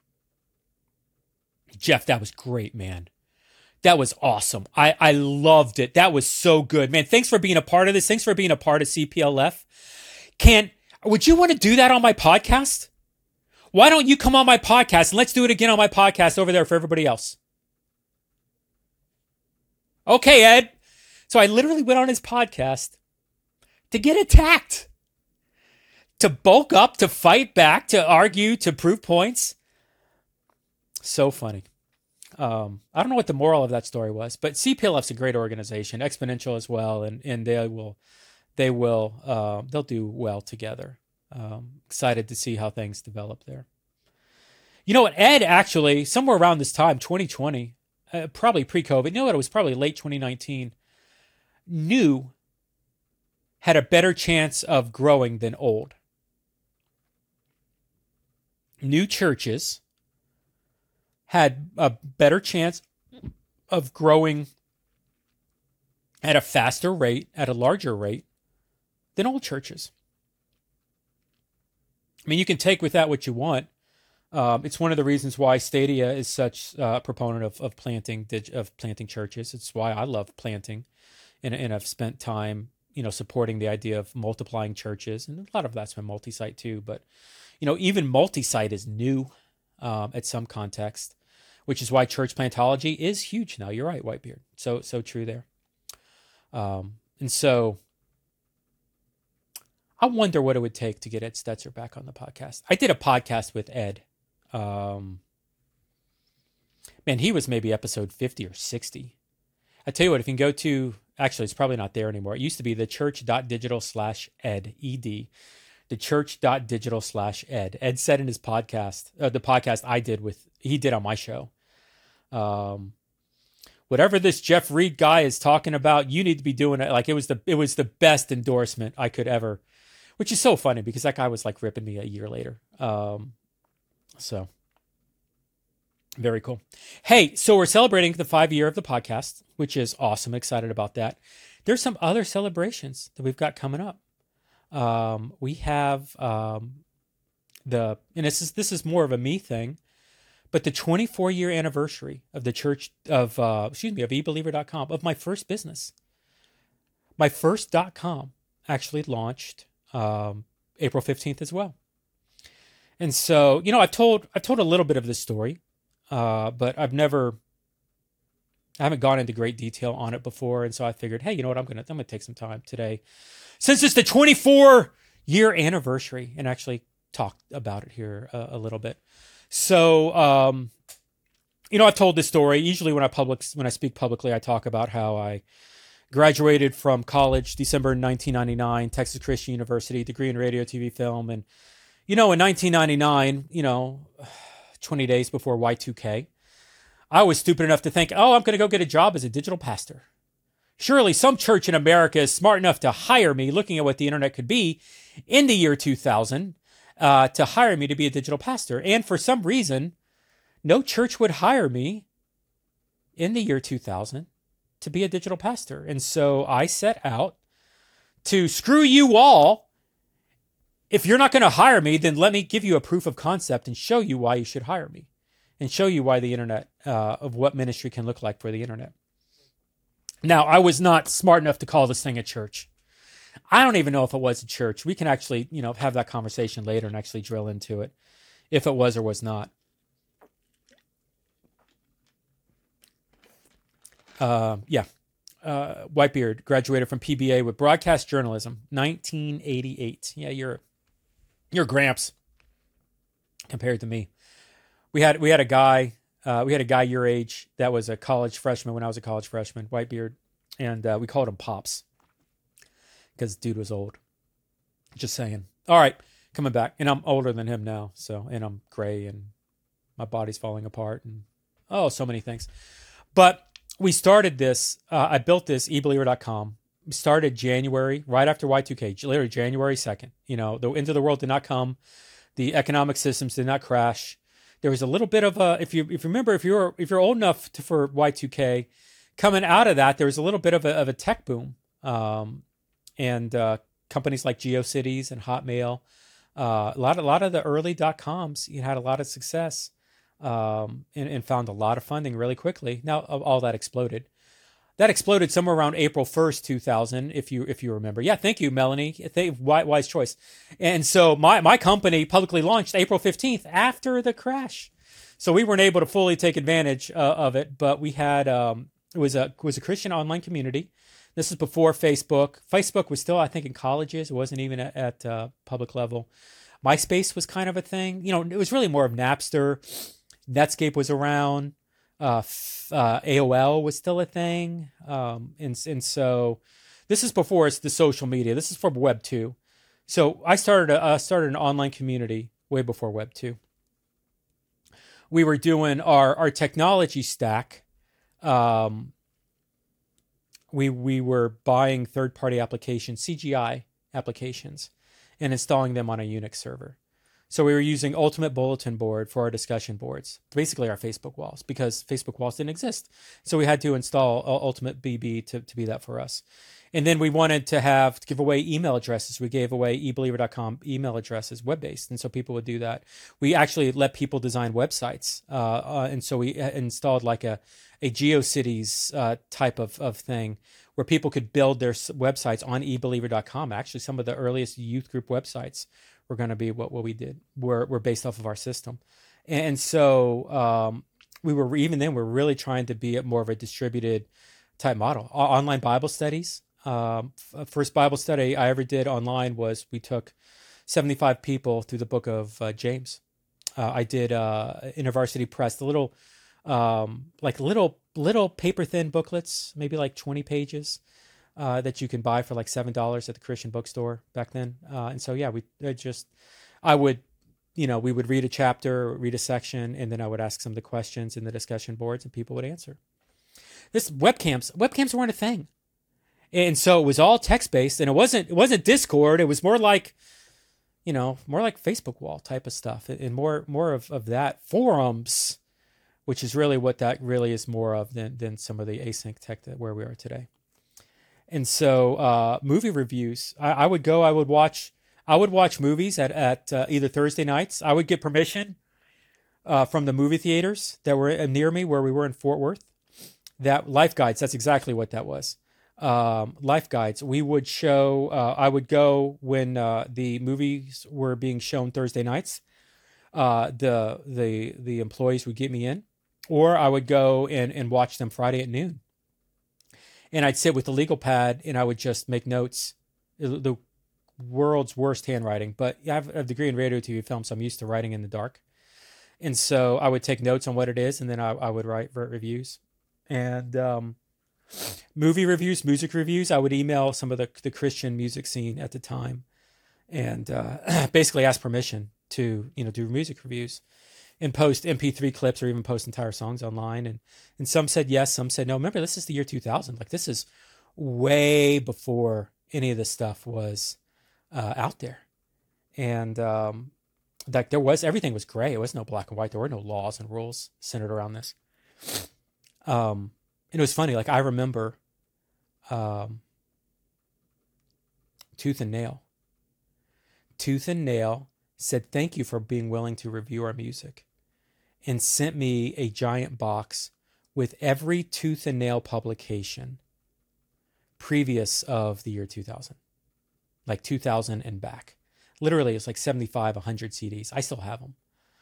Jeff, that was great, man. That was awesome. I, I loved it. That was so good, man. Thanks for being a part of this. Thanks for being a part of C P L F. Can would you want to do that on my podcast? Why don't you come on my podcast and let's do it again on my podcast over there for everybody else? Okay, Ed. So I literally went on his podcast to get attacked, to bulk up, to fight back, to argue, to prove points. So funny. Um, I don't know what the moral of that story was, but C P L F's a great organization, exponential as well, and and they will, they will, uh, they'll do well together. Um, excited to see how things develop there. You know what, Ed actually, somewhere around this time, twenty twenty, uh, probably pre-COVID, you know what, it was probably late twenty nineteen, new had a better chance of growing than old. New churches had a better chance of growing at a faster rate, at a larger rate, than old churches. I mean, you can take with that what you want. Um, it's one of the reasons why Stadia is such a proponent of, of planting of planting churches. It's why I love planting, and, and I've spent time, you know, supporting the idea of multiplying churches, and a lot of that's been multi-site too. But you know, even multi-site is new um, at some context, which is why church plantology is huge now. You're right, Whitebeard. So so true there. Um, and so I wonder what it would take to get Ed Stetzer back on the podcast. I did a podcast with Ed. Um, man, he was maybe episode fifty or sixty. I tell you what, if you can go to, actually, it's probably not there anymore. It used to be the church.digital slash ed, E D. The church.digital slash ed. Ed said in his podcast, uh, the podcast I did with, he did on my show, um, whatever this Jeff Reed guy is talking about, you need to be doing it. Like it was the, it was the best endorsement I could ever, which is so funny because that guy was like ripping me a year later. Um, so very cool. Hey, so we're celebrating the five year of the podcast, which is awesome. Excited about that. There's some other celebrations that we've got coming up. Um, we have um, the, and this is this is more of a me thing, but the twenty-four year anniversary of the church of, uh, excuse me, of e believer dot com, of my first business. My first dot com actually launched um, April fifteenth as well. And so, you know, I've told I've told a little bit of this story, uh, but I've never, I haven't gone into great detail on it before. And so I figured, hey, you know what, I'm gonna I'm gonna take some time today, since it's the twenty-four year anniversary, and actually talk about it here a, a little bit. So, um, you know, I've told this story. Usually, when I public when I speak publicly, I talk about how I graduated from college December nineteen ninety-nine, Texas Christian University, degree in radio, T V, film. And, you know, in nineteen ninety-nine, you know, twenty days before Y two K, I was stupid enough to think, oh, I'm going to go get a job as a digital pastor. Surely some church in America is smart enough to hire me, looking at what the internet could be in the year two thousand, uh, to hire me to be a digital pastor. And for some reason, no church would hire me in the year two thousand to be a digital pastor. And so I set out to screw you all. If you're not going to hire me, then let me give you a proof of concept and show you why you should hire me, and show you why the internet, uh, of what ministry can look like for the internet. Now, I was not smart enough to call this thing a church. I don't even know if it was a church. We can actually, you know, have that conversation later and actually drill into it, if it was or was not. Uh, yeah. Uh, Whitebeard graduated from P B A with broadcast journalism, nineteen eighty-eight. Yeah, you're, you're Gramps compared to me. We had, we had a guy, uh, we had a guy your age that was a college freshman when I was a college freshman, Whitebeard. And, uh, we called him Pops because dude was old. Just saying. All right. Coming back. And I'm older than him now. So, and I'm gray and my body's falling apart and, oh, so many things. But we started this, uh, I built this e believer dot com. We started January, right after Y two K, literally January second. You know, the end of the world did not come. The economic systems did not crash. There was a little bit of a, if you if you remember, if you're if you're old enough to, for Y two K, coming out of that, there was a little bit of a, of a tech boom. Um, and uh, companies like GeoCities and Hotmail, uh, a lot, a lot of the early dot coms, you had a lot of success. Um, and, and found a lot of funding really quickly. Now all that exploded. That exploded somewhere around April first, two thousand, if you if you remember. Yeah, thank you, Melanie. Thank, wise choice. And so my, my company publicly launched April fifteenth after the crash. So we weren't able to fully take advantage uh, of it, but we had, um, it was a, it was a Christian online community. This is before Facebook. Facebook was still, I think, in colleges. It wasn't even at, at uh, public level. MySpace was kind of a thing. You know, it was really more of Napster. Netscape was around, uh, f- uh, A O L was still a thing, um, and and so this is before it's the social media. This is for Web two. So I started a, uh, started an online community way before Web two. We were doing our our technology stack. Um, we we were buying third party applications, C G I applications, and installing them on a Unix server. So we were using Ultimate Bulletin Board for our discussion boards, basically our Facebook walls, because Facebook walls didn't exist. So we had to install Ultimate B B to, to be that for us. And then we wanted to have to give away email addresses. We gave away e believer dot com email addresses, web-based, and so people would do that. We actually let people design websites, uh, uh, and so we installed like a a GeoCities uh, type of, of thing where people could build their websites on e believer dot com. Actually, some of the earliest youth group websites were going to be what, what we did. We're, we're based off of our system. And so um, we were, even then, we're really trying to be more of a distributed type model. O- online Bible studies. Um, f- first Bible study I ever did online was we took seventy-five people through the book of uh, James. Uh, I did uh, InterVarsity Press, the little, um, like little, little paper thin booklets, maybe like twenty pages. Uh, that you can buy for like seven dollars at the Christian bookstore back then. Uh, and so, yeah, we I just, I would, you know, we would read a chapter, read a section, and then I would ask some of the questions in the discussion boards and people would answer. This webcams, webcams weren't a thing. And so it was all text-based, and it wasn't, it wasn't Discord. It was more like, you know, more like Facebook wall type of stuff, and more, more of, of that. Forums, which is really what that really is more of than, than some of the async tech that where we are today. And so uh, movie reviews, I, I would go, I would watch, I would watch movies at, at uh, either Thursday nights. I would get permission uh, from the movie theaters that were near me where we were in Fort Worth. That Life Guides, that's exactly what that was. Um, Life Guides. We would show, uh, I would go when uh, the movies were being shown Thursday nights. Uh, the the the employees would get me in, or I would go and, and watch them Friday at noon. And I'd sit with the legal pad and I would just make notes. The world's worst handwriting, but I have a degree in radio, T V, film, so I'm used to writing in the dark. And so I would take notes on what it is, and then I, I would write reviews. And um, movie reviews, music reviews, I would email some of the, the Christian music scene at the time and uh, basically ask permission to, you know, do music reviews and post M P three clips or even post entire songs online. And, and some said yes, some said no. Remember, this is the year two thousand. Like, this is way before any of this stuff was uh, out there. And um, like there was, everything was gray. It was no black and white. There were no laws and rules centered around this. Um, and it was funny. Like, I remember um, Tooth and Nail. Tooth and Nail said, thank you for being willing to review our music, and sent me a giant box with every Tooth and Nail publication previous of the year two thousand, like two thousand and back. Literally, it's like seventy-five, one hundred C Ds. I still have them.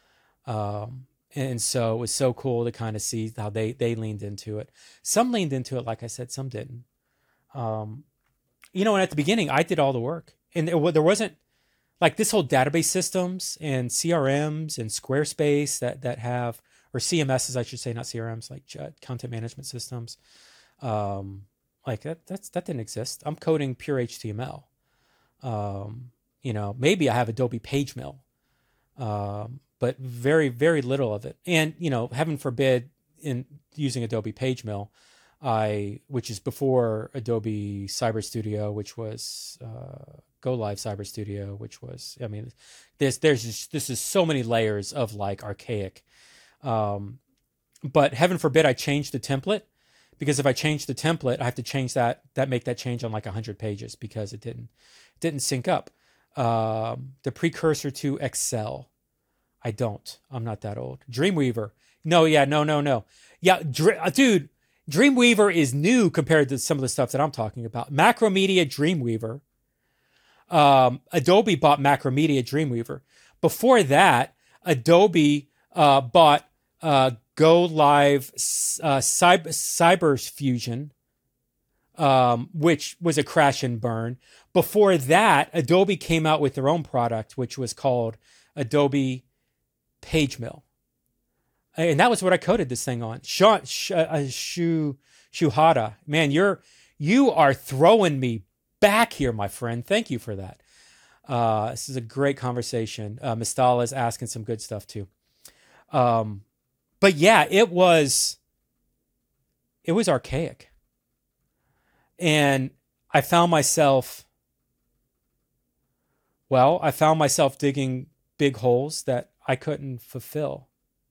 Um, and so it was so cool to kind of see how they, they leaned into it. Some leaned into it, like I said, some didn't. Um, you know, and at the beginning, I did all the work. And it, there wasn't, like, this whole database systems and C R Ms and Squarespace that that have, or C M Ss, I should say, not C R Ms, like uh, content management systems. Um, like that that's that didn't exist. I'm coding pure H T M L. Um, you know, maybe I have Adobe PageMill, um, but very very little of it. And you know, heaven forbid, in using Adobe PageMill, I which is before Adobe Cyber Studio, which was uh, Go Live Cyber Studio, which was, I mean, there's, there's just, this is so many layers of like archaic. Um, but heaven forbid I change the template, because if I change the template, I have to change that, that make that change on like a hundred pages because it didn't, didn't sync up. Um, the precursor to Excel. I don't, I'm not that old. Dreamweaver. No, yeah, no, no, no. Yeah. Dr- dude, Dreamweaver is new compared to some of the stuff that I'm talking about. Macromedia Dreamweaver. Um, Adobe bought Macromedia Dreamweaver. Before that, Adobe uh, bought uh, Go Live uh, Cyber, Cyber Fusion, um, which was a crash and burn. Before that, Adobe came out with their own product, which was called Adobe PageMill. And that was what I coded this thing on. Sean, sh- uh, Shu, Shuhada, man, you're you are throwing me back here, my friend. Thank you for that. Uh, this is a great conversation. Uh, Mistala is asking some good stuff too. Um, but yeah, it was, it was archaic. And I found myself, well, I found myself digging big holes that I couldn't fulfill.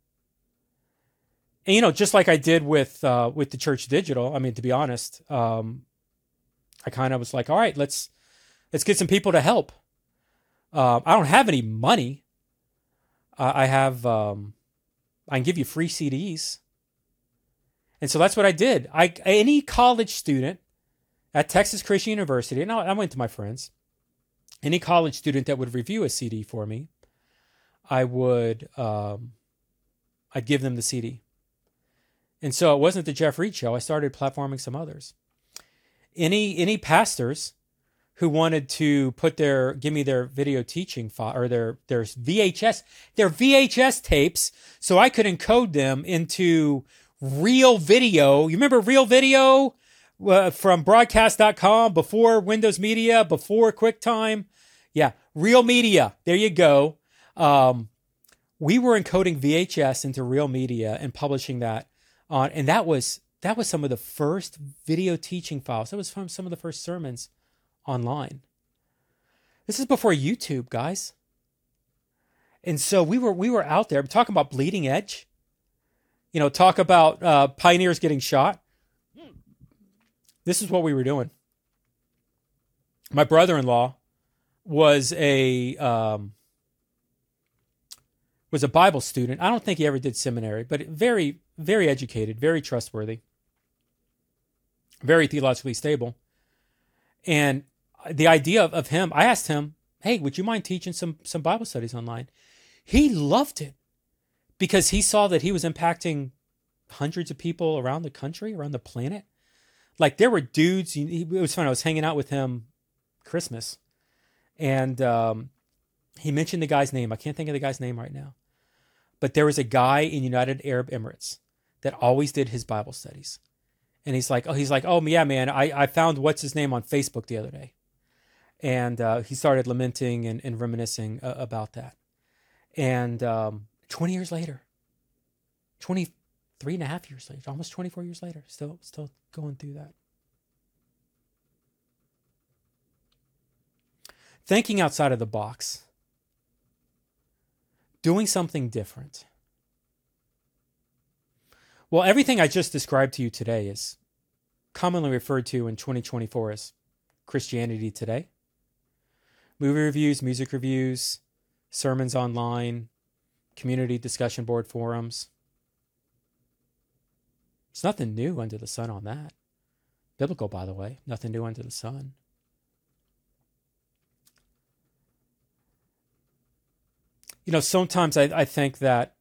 And, you know, just like I did with, uh, with the Church Digital, I mean, to be honest, um, I kind of was like, all right, let's let's get some people to help. Uh, I don't have any money. Uh, I have, um, I can give you free C Ds. And so that's what I did. I any college student at Texas Christian University, and I, I went to my friends, any college student that would review a C D for me, I would, um, I'd give them the C D. And so it wasn't the Jeff Reed Show. I started platforming some others. Any any pastors who wanted to put their give me their video teaching file or their their V H S their V H S tapes so I could encode them into real video. You remember real video uh, from broadcast dot com, before Windows Media, before QuickTime? Yeah, Real Media. There you go. Um, we were encoding V H S into Real Media and publishing that on, and that was That was some of the first video teaching files. That was from some of the first sermons online. This is before YouTube, guys. And so we were we were out there. I'm talking about bleeding edge. You know, talk about uh, pioneers getting shot. This is what we were doing. my brother-in-law was a um, was a Bible student. I don't think he ever did seminary, but very, very educated, very trustworthy, very theologically stable. And the idea of, of him, I asked him, hey, would you mind teaching some some Bible studies online? He loved it because he saw that he was impacting hundreds of people around the country, around the planet. Like there were dudes, he, it was fun. I was hanging out with him Christmas, and um, he mentioned the guy's name. I can't think of the guy's name right now. But there was a guy in United Arab Emirates that always did his Bible studies. And he's like, oh, he's like, oh yeah, man, I, I found what's his name on Facebook the other day. And uh, he started lamenting and, and reminiscing uh, about that. And um, twenty years later, twenty-three and a half years later, almost twenty-four years later, still, still going through that. Thinking outside of the box. Doing something different. Well, everything I just described to you today is commonly referred to in twenty twenty-four as Christianity Today. Movie reviews, music reviews, sermons online, community discussion board forums. It's nothing new under the sun on that. Biblical, by the way, nothing new under the sun. You know, sometimes I, I think that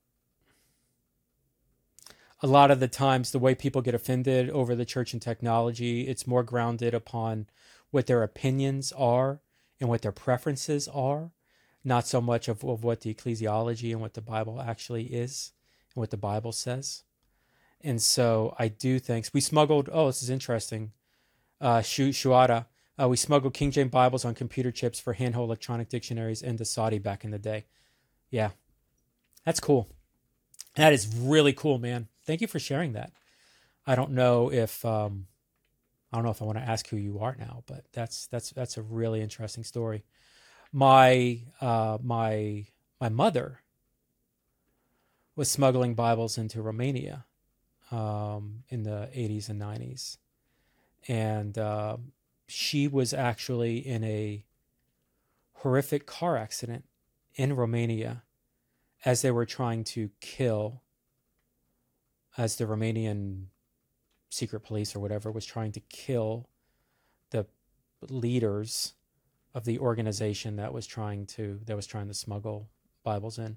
a lot of the times the way people get offended over the church and technology, it's more grounded upon what their opinions are and what their preferences are, not so much of, of what the ecclesiology and what the Bible actually is and what the Bible says. And so I do think we smuggled, oh, this is interesting, uh, Shu, Shuada, uh, we smuggled King James Bibles on computer chips for handheld electronic dictionaries into Saudi back in the day. Yeah, that's cool. That is really cool, man. Thank you for sharing that. I don't know if um, I don't know if I want to ask who you are now, but that's that's that's a really interesting story. My uh, my my mother was smuggling Bibles into Romania um, in the eighties and nineties, and uh, she was actually in a horrific car accident in Romania as they were trying to kill, as the Romanian secret police or whatever was trying to kill the leaders of the organization that was trying to that was trying to smuggle Bibles in.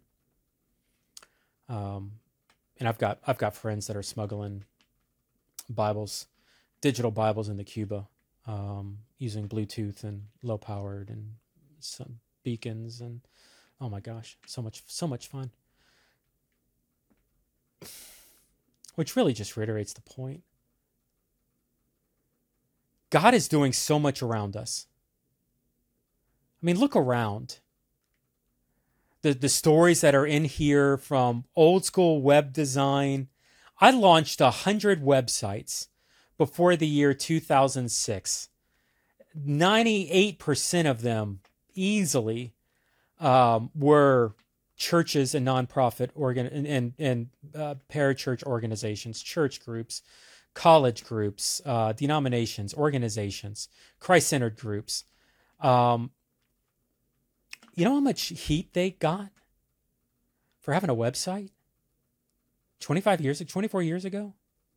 Um, and I've got I've got friends that are smuggling Bibles, digital Bibles into Cuba, um, using Bluetooth and low powered and some beacons and oh my gosh, so much so much fun. Which really just reiterates the point. God is doing so much around us. I mean, look around. The the stories that are in here from old school web design. I launched a hundred websites before the year two thousand six. ninety-eight percent of them easily um, were churches and nonprofit organ and and, and uh, parachurch organizations, church groups, college groups, uh, denominations, organizations, Christ-centered groups. Um, you know how much heat they got for having a website? twenty-five years, twenty-four years ago?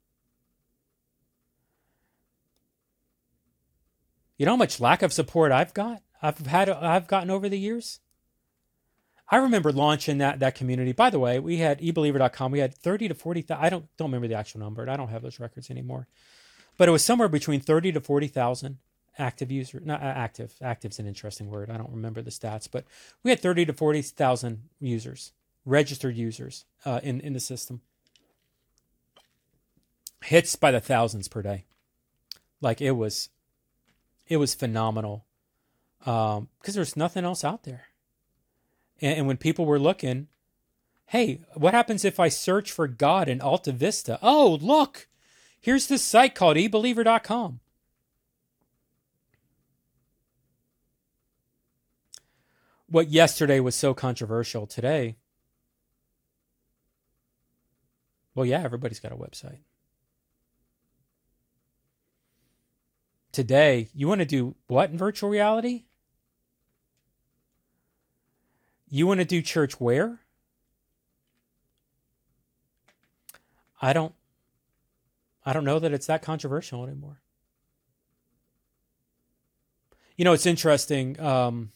You know how much lack of support I've got? I've had, I've gotten over the years? I remember launching that that community. By the way, we had e believer dot com. We had thirty to forty thousand. I don't don't remember the actual number. I don't have those records anymore. But it was somewhere between thirty to forty thousand active users. Not uh, active. Active's an interesting word. I don't remember the stats, but we had thirty to forty thousand users, registered users uh, in in the system. Hits by the thousands per day. Like it was, it was phenomenal. Um, because there's nothing else out there. And, and when people were looking, hey, what happens if I search for God in Alta Vista? Oh, look, here's this site called e believer dot com. What yesterday was so controversial today, well, yeah, everybody's got a website. today, you want to do what in virtual reality? You want to do church where? I don't I don't know that it's that controversial anymore. You know, it's interesting. Um,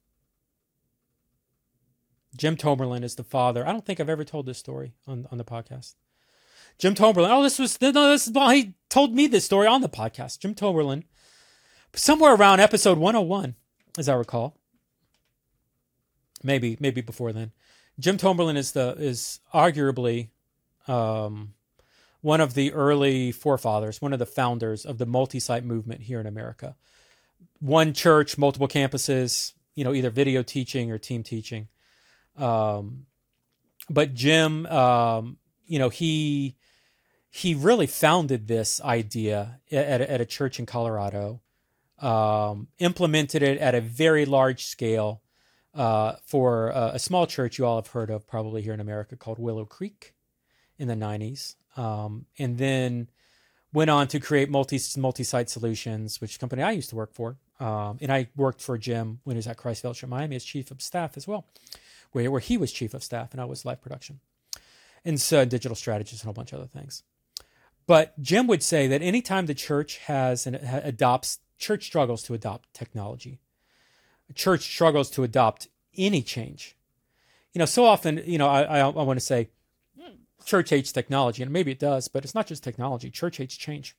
Jim Tomerlin is the father. I don't think I've ever told this story on, on the podcast. Jim Tomerlin. Oh, this was, no, this is, well, he told me this story on the podcast. Jim Tomerlin, somewhere around episode one oh one, as I recall. Maybe, maybe before then. Jim Tomerlin is the, is arguably, um, one of the early forefathers, one of the founders of the multi-site movement here in America. One church, multiple campuses, you know, either video teaching or team teaching. Um, but Jim, um, you know, he he really founded this idea at, at a church in Colorado, um, implemented it at a very large scale uh, for a, a small church you all have heard of probably here in America called Willow Creek in the nineties. Um, and then went on to create multi, multi-site solutions, which is a company I used to work for. Um, and I worked for Jim when he was at Christ Fellowship Miami as chief of staff as well, where, where he was chief of staff and I was live production. And so digital strategist and a whole bunch of other things. But Jim would say that anytime the church has and adopts, church struggles to adopt technology, church struggles to adopt any change. You know, so often, you know, I, I, I want to say church hates technology, and maybe it does, but it's not just technology. Church hates change.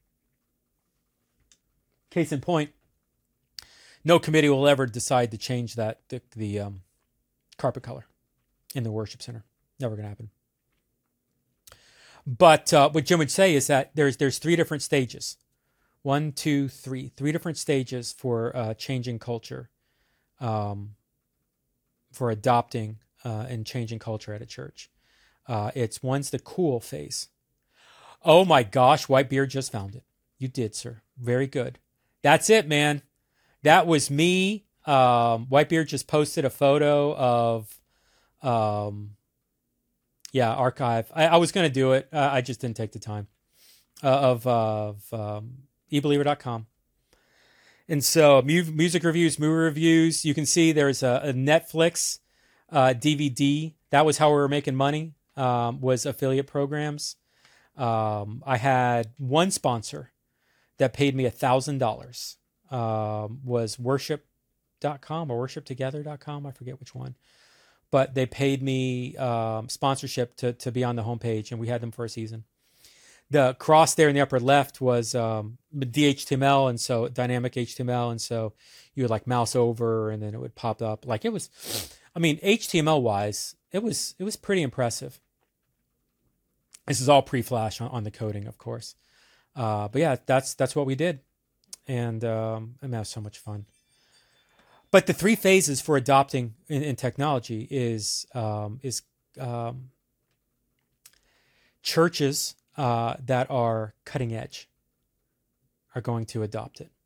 Case in point, no committee will ever decide to change that, the, the um, carpet color in the worship center. Never going to happen. But uh, what Jim would say is that there's there's three different stages. One, two, three. Three different stages for uh, changing culture, um, for adopting uh, and changing culture at a church. Uh, it's one's the cool phase. Oh my gosh, Whitebeard just found it. You did, sir. Very good. That's it, man. That was me. Um, Whitebeard just posted a photo of, um, yeah, archive. I, I was going to do it. Uh, I just didn't take the time uh, of, of um, e believer dot com. And so mu- music reviews, movie reviews. You can see there's a, a Netflix uh, D V D. That was how we were making money, um, was affiliate programs. Um, I had one sponsor that paid me one thousand dollars. Um, was worship dot com or worship together dot com. I forget which one. But they paid me um, sponsorship to, to be on the homepage, and we had them for a season. The cross there in the upper left was um, D H T M L, and so dynamic H T M L, and so you would like mouse over, and then it would pop up. Like it was, I mean, H T M L wise, it was it was pretty impressive. This is all pre-Flash on, on the coding, of course. Uh, but yeah, that's that's what we did, and um, I mean, that was so much fun. But the three phases for adopting in, in technology is um, is um, churches uh, that are cutting edge are going to adopt it.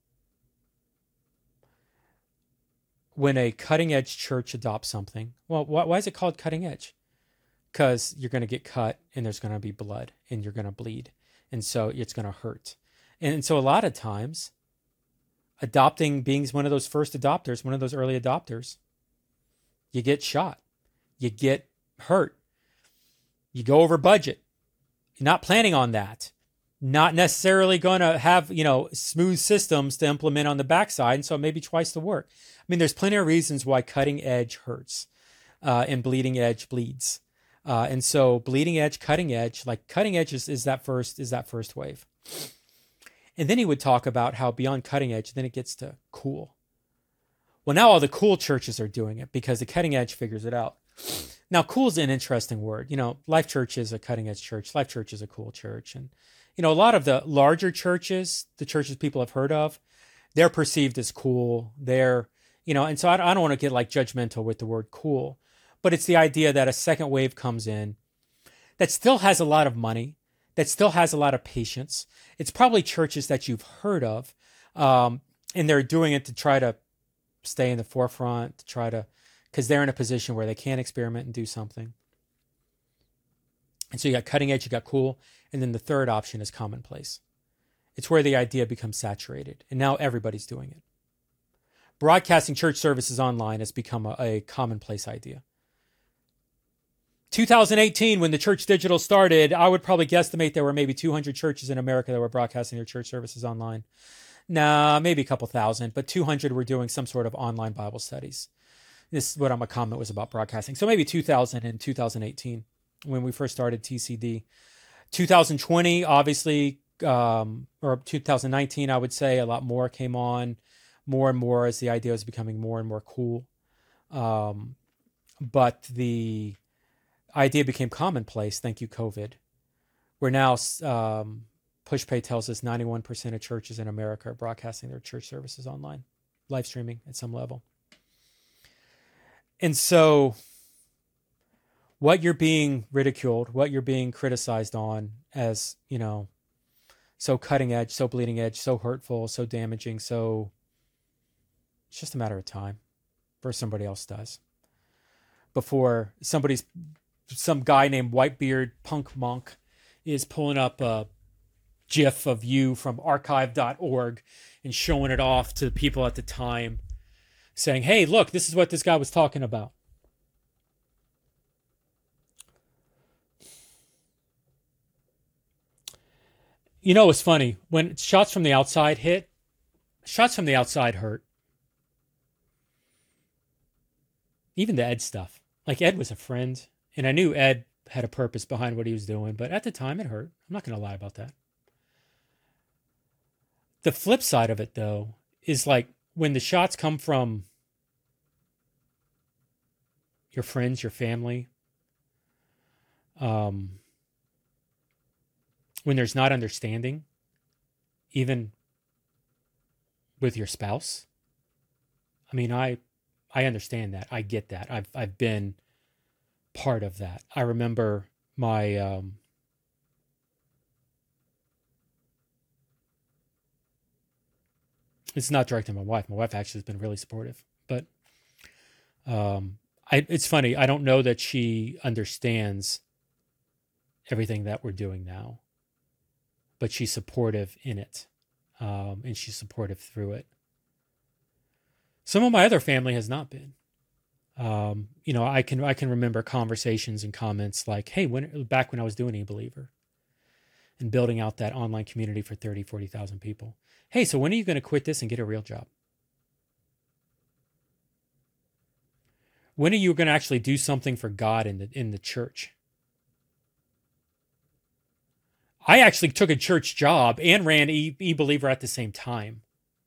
When a cutting edge church adopts something, well, why, why is it called cutting edge? Because you're going to get cut and there's going to be blood and you're going to bleed. And so it's going to hurt. And, and so a lot of times, adopting, being one of those first adopters, one of those early adopters, you get shot. You get hurt. You go over budget. You're not planning on that. Not necessarily going to have, you know, smooth systems to implement on the backside. And so maybe twice the work. I mean, there's plenty of reasons why cutting edge hurts uh, and bleeding edge bleeds. Uh, and so bleeding edge, cutting edge, like cutting edge is, is that first, is that first wave. And then he would talk about how beyond cutting edge, then it gets to cool. Well, now all the cool churches are doing it because the cutting edge figures it out. Now, cool is an interesting word. You know, Life Church is a cutting edge church. Life Church is a cool church. And, you know, a lot of the larger churches, the churches people have heard of, they're perceived as cool. They're, you know, and so I, I don't want to get like judgmental with the word cool, but it's the idea that a second wave comes in that still has a lot of money, that still has a lot of patience. It's probably churches that you've heard of, um, and they're doing it to try to stay in the forefront, to try to, because they're in a position where they can experiment and do something. And so you got cutting edge, you got cool, and then the third option is commonplace. It's where the idea becomes saturated, and now everybody's doing it. Broadcasting church services online has become a, a commonplace idea. two thousand eighteen, when the Church Digital started, I would probably guesstimate there were maybe two hundred churches in America that were broadcasting their church services online. Nah, maybe a couple thousand, but two hundred were doing some sort of online Bible studies. This is what my comment was about broadcasting. So maybe two thousand and two thousand eighteen, when we first started T C D. two thousand twenty, obviously, um, or two thousand nineteen, I would say, a lot more came on, more and more as the idea was becoming more and more cool. Um, but the idea became commonplace, thank you, COVID. We're now, um, PushPay tells us ninety-one percent of churches in America are broadcasting their church services online, live streaming at some level. And so what you're being ridiculed, what you're being criticized on as, you know, so cutting edge, so bleeding edge, so hurtful, so damaging, so it's just a matter of time before somebody else does. Before somebody's, some guy named Whitebeard Punk Monk is pulling up a GIF of you from archive dot org and showing it off to the people at the time, saying, hey, look, this is what this guy was talking about. You know, it's funny. When shots from the outside hit, shots from the outside hurt. Even the Ed stuff. Like, Ed was a friend, and I knew Ed had a purpose behind what he was doing, but at the time it hurt. I'm not going to lie about that. The flip side of it, though, is like when the shots come from your friends, your family, um, when there's not understanding, even with your spouse. I mean, I I understand that. I get that. I've I've been part of that. I remember my um, it's not directed at my wife. My wife actually has been really supportive, but um, I, it's funny. I don't know that she understands everything that we're doing now, but she's supportive in it, um, and she's supportive through it. Some of my other family has not been. Um, you know, I can I can remember conversations and comments like, "Hey, when back when I was doing eBeliever and building out that online community for thirty, forty thousand people. Hey, so when are you going to quit this and get a real job? When are you going to actually do something for God in the in the church?" I actually took a church job and ran e- eBeliever at the same time.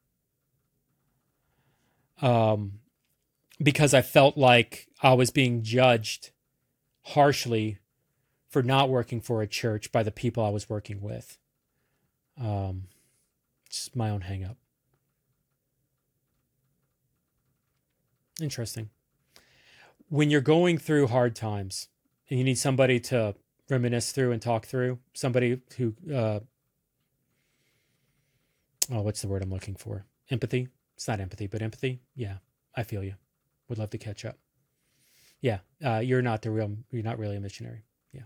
Um, because I felt like I was being judged harshly for not working for a church by the people I was working with. Um, it's my own hang up. Interesting. When you're going through hard times and you need somebody to reminisce through and talk through, somebody who, uh, oh, what's the word I'm looking for? Empathy. It's not empathy, but empathy. Yeah, I feel you. Would love to catch up. Yeah, uh, you're not the real, you're not really a missionary. Yeah.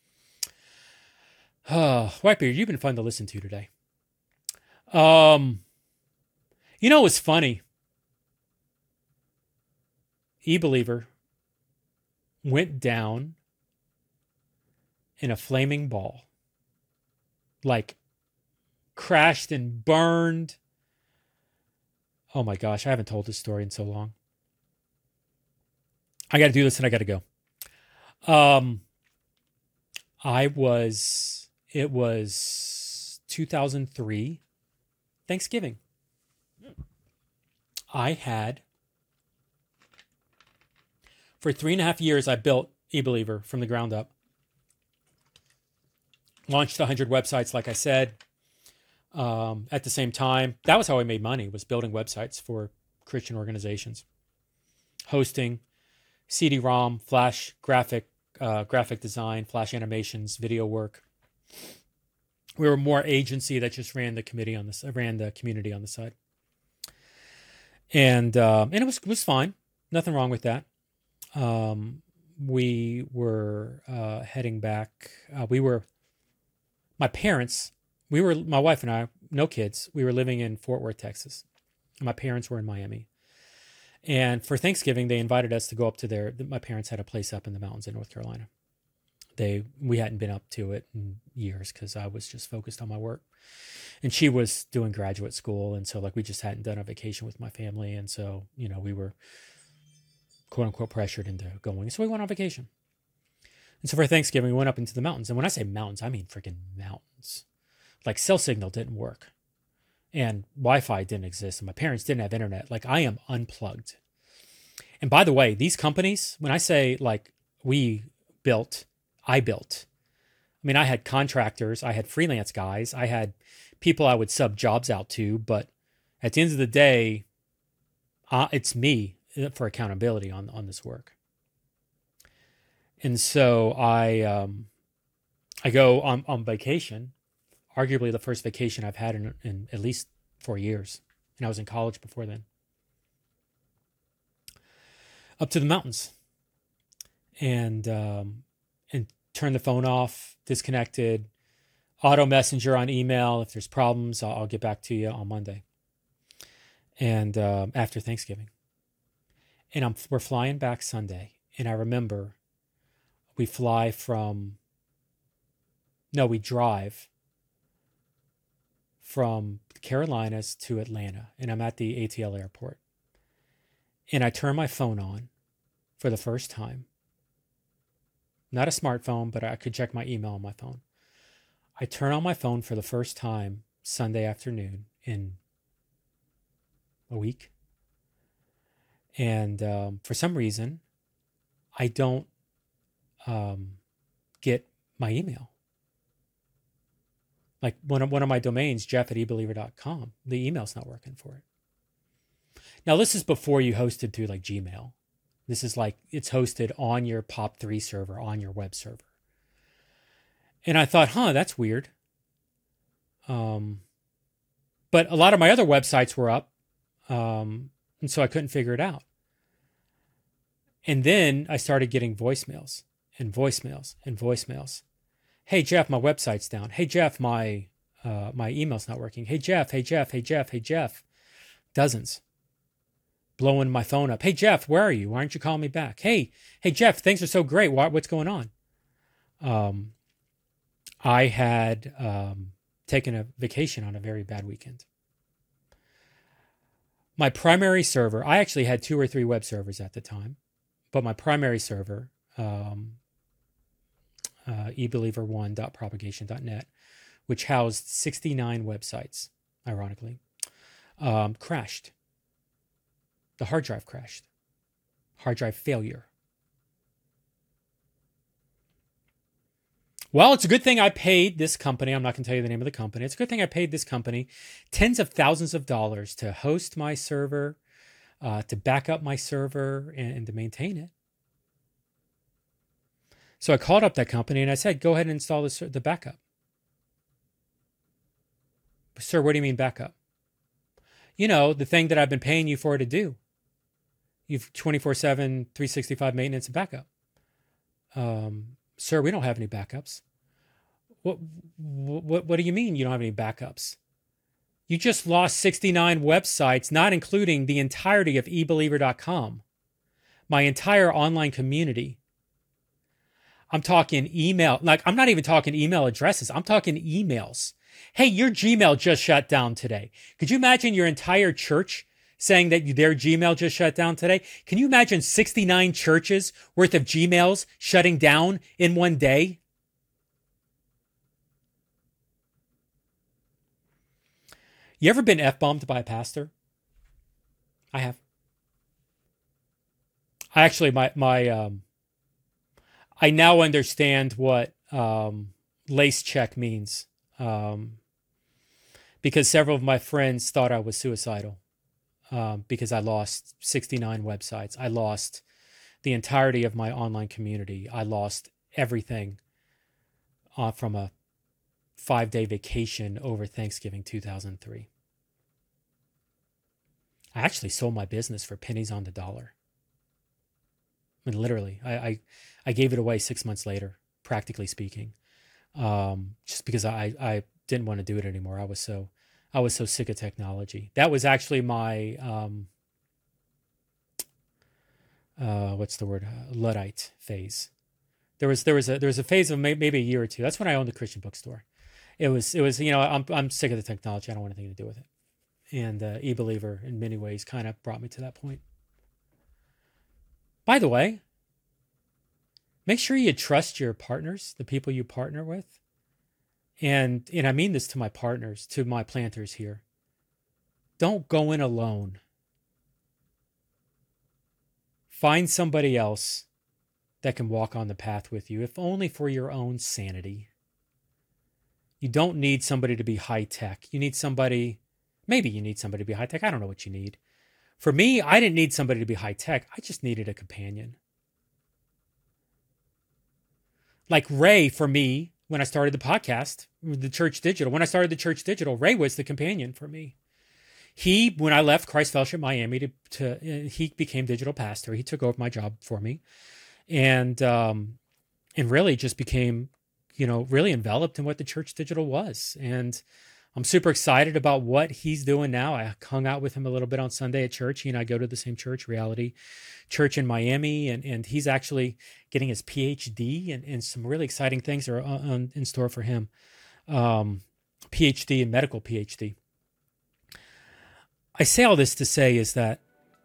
Oh, Whitebeard, you've been fun to listen to today. Um, you know, it's funny. eBeliever went down in a flaming ball, like crashed and burned. Oh my gosh, I haven't told this story in so long. I got to do this and I got to go. Um, I was, it was two thousand three, Thanksgiving. I had, for three and a half years, I built eBeliever from the ground up. Launched one hundred websites, like I said. Um, at the same time, that was how I made money, was building websites for Christian organizations. Hosting, C D ROM, Flash graphic, uh, graphic design, Flash animations, video work. We were more agency that just ran the committee on this, ran the community on the side. And um, and it was it was fine. Nothing wrong with that. Um, we were uh, heading back. Uh, we were, my parents, we were, my wife and I no kids. We were living in Fort Worth, Texas. My parents were in Miami. And for Thanksgiving, they invited us to go up to their, my parents had a place up in the mountains in North Carolina. They, we hadn't been up to it in years because I was just focused on my work. And she was doing graduate school. And so like, we just hadn't done a vacation with my family. And so, you know, we were quote unquote pressured into going. So we went on vacation. And so for Thanksgiving, we went up into the mountains. And when I say mountains, I mean freaking mountains. Like cell signal didn't work and Wi-Fi didn't exist. And my parents didn't have internet. Like I am unplugged. And by the way, these companies, when I say like we built, I built. I mean, I had contractors, I had freelance guys, I had people I would sub jobs out to, but at the end of the day, uh, it's me for accountability on, on this work. And so I um, I go on, on vacation, arguably the first vacation I've had in, in at least four years. And I was in college before then. Up to the mountains. And um, and turn the phone off, disconnected, auto messenger on email. If there's problems, I'll, I'll get back to you on Monday. And um, after Thanksgiving. And I'm, we're flying back Sunday. And I remember we fly from, no, we drive from the Carolinas to Atlanta. And I'm at the A T L airport. And I turn my phone on for the first time. Not a smartphone, but I could check my email on my phone. I turn on my phone for the first time Sunday afternoon in a week. And um, for some reason, I don't um, get my email. Like one of, one of my domains, Jeff at e believer dot com, the email's not working for it. Now, this is before you hosted through like Gmail. This is like, it's hosted on your P O P three server, on your web server. And I thought, huh, that's weird. Um, but a lot of my other websites were up. Um, and so I couldn't figure it out. And then I started getting voicemails and voicemails and voicemails. Hey, Jeff, my website's down. Hey, Jeff, my, uh, my email's not working. Hey, Jeff, hey, Jeff, hey, Jeff, hey, Jeff. Dozens. Blowing my phone up. Hey, Jeff, where are you? Why aren't you calling me back? Hey, hey, Jeff, things are so great. What, what's going on? Um, I had um, taken a vacation on a very bad weekend. My primary server, I actually had two or three web servers at the time, but my primary server, um, uh, e believer one dot propagation dot net, which housed sixty-nine websites, ironically, um, crashed. The hard drive crashed. Hard drive failure. Well, it's a good thing I paid this company. I'm not going to tell you the name of the company. It's a good thing I paid this company tens of thousands of dollars to host my server, uh, to back up my server, and, and to maintain it. So I called up that company and I said, go ahead and install the, the backup. Sir, what do you mean backup? You know, the thing that I've been paying you for to do. You've twenty-four seven, three sixty-five maintenance and backup. Um, sir, we don't have any backups. What, what, what do you mean you don't have any backups? You just lost sixty-nine websites, not including the entirety of e believer dot com. My entire online community. I'm talking email. Like, I'm not even talking email addresses. I'm talking emails. Hey, your Gmail just shut down today. Could you imagine your entire church saying that their Gmail just shut down today? Can you imagine sixty-nine churches worth of Gmails shutting down in one day? You ever been F-bombed by a pastor? I have. I actually, my, my, um, I now understand what um, lace check means. Um, because several of my friends thought I was suicidal um, because I lost sixty-nine websites. I lost the entirety of my online community. I lost everything uh, from a five-day vacation over Thanksgiving two thousand three. I actually sold my business for pennies on the dollar. I mean, literally, I, I, I gave it away six months later, practically speaking. Um, just because I, I didn't want to do it anymore. I was so, I was so sick of technology. That was actually my, um, uh, what's the word? Uh, Luddite phase. There was there was a there was a phase of may, maybe a year or two. That's when I owned the Christian bookstore. It was it was you know I'm I'm sick of the technology. I don't want anything to do with it. And uh, eBeliever in many ways kind of brought me to that point. By the way, make sure you trust your partners, the people you partner with. And and I mean this to my partners, to my planters here. Don't go in alone. Find somebody else that can walk on the path with you, if only for your own sanity. You don't need somebody to be high tech. You need somebody, maybe you need somebody to be high tech. I don't know what you need. For me, I didn't need somebody to be high tech. I just needed a companion. Like Ray, for me, when I started the podcast, the Church Digital, when I started the Church Digital, Ray was the companion for me. He, when I left Christ Fellowship Miami, to, to uh, he became digital pastor. He took over my job for me. And um, and really just became, you know, really enveloped in what the Church Digital was. And I'm super excited about what he's doing now. I hung out with him a little bit on Sunday at church. He and I go to the same church, Reality Church in Miami. And, and he's actually getting his P H D, and, and some really exciting things are on, in store for him. Um, P H D and medical P H D. I say all this to say is that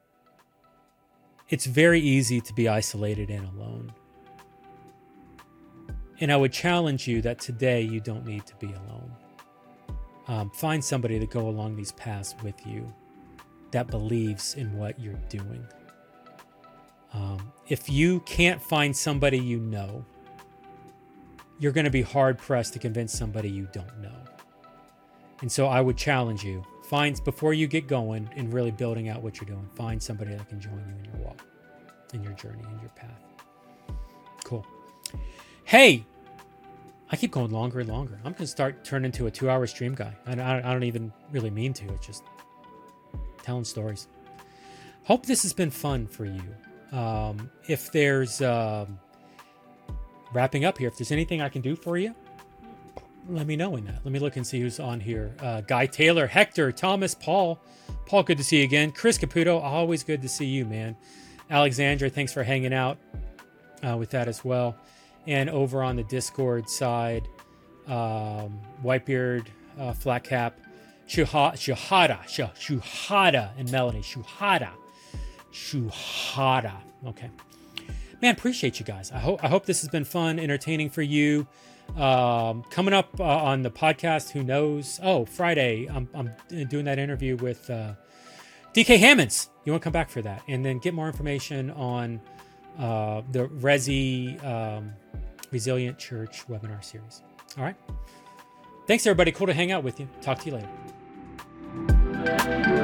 it's very easy to be isolated and alone. And I would challenge you that today you don't need to be alone. Um, find somebody to go along these paths with you that believes in what you're doing. Um, if you can't find somebody you know, you're going to be hard pressed to convince somebody you don't know. And so I would challenge you, find, before you get going and really building out what you're doing, find somebody that can join you in your walk, in your journey, in your path. Cool. Hey, I keep going longer and longer. I'm going to start turning into a two-hour stream guy. I, I, I don't even really mean to. It's just telling stories. Hope this has been fun for you. Um, if there's, um, wrapping up here, if there's anything I can do for you, let me know in that. Let me look and see who's on here. Uh, Guy Taylor, Hector, Thomas, Paul. Paul, good to see you again. Chris Caputo, always good to see you, man. Alexandra, thanks for hanging out uh, with that as well. And over on the Discord side, um, Whitebeard, uh, Flat Cap, Shuha, Shuhada, Shuhada, and Melanie. Shuhada. Shuhada. Okay. Man, appreciate you guys. I hope I hope this has been fun, entertaining for you. Um, coming up uh, on the podcast, who knows? Oh, Friday, I'm, I'm doing that interview with uh, D K Hammonds. You want to come back for that, and then get more information on uh, the Resi um, Resilient Church webinar series. All right. Thanks, everybody. Cool to hang out with you. Talk to you later.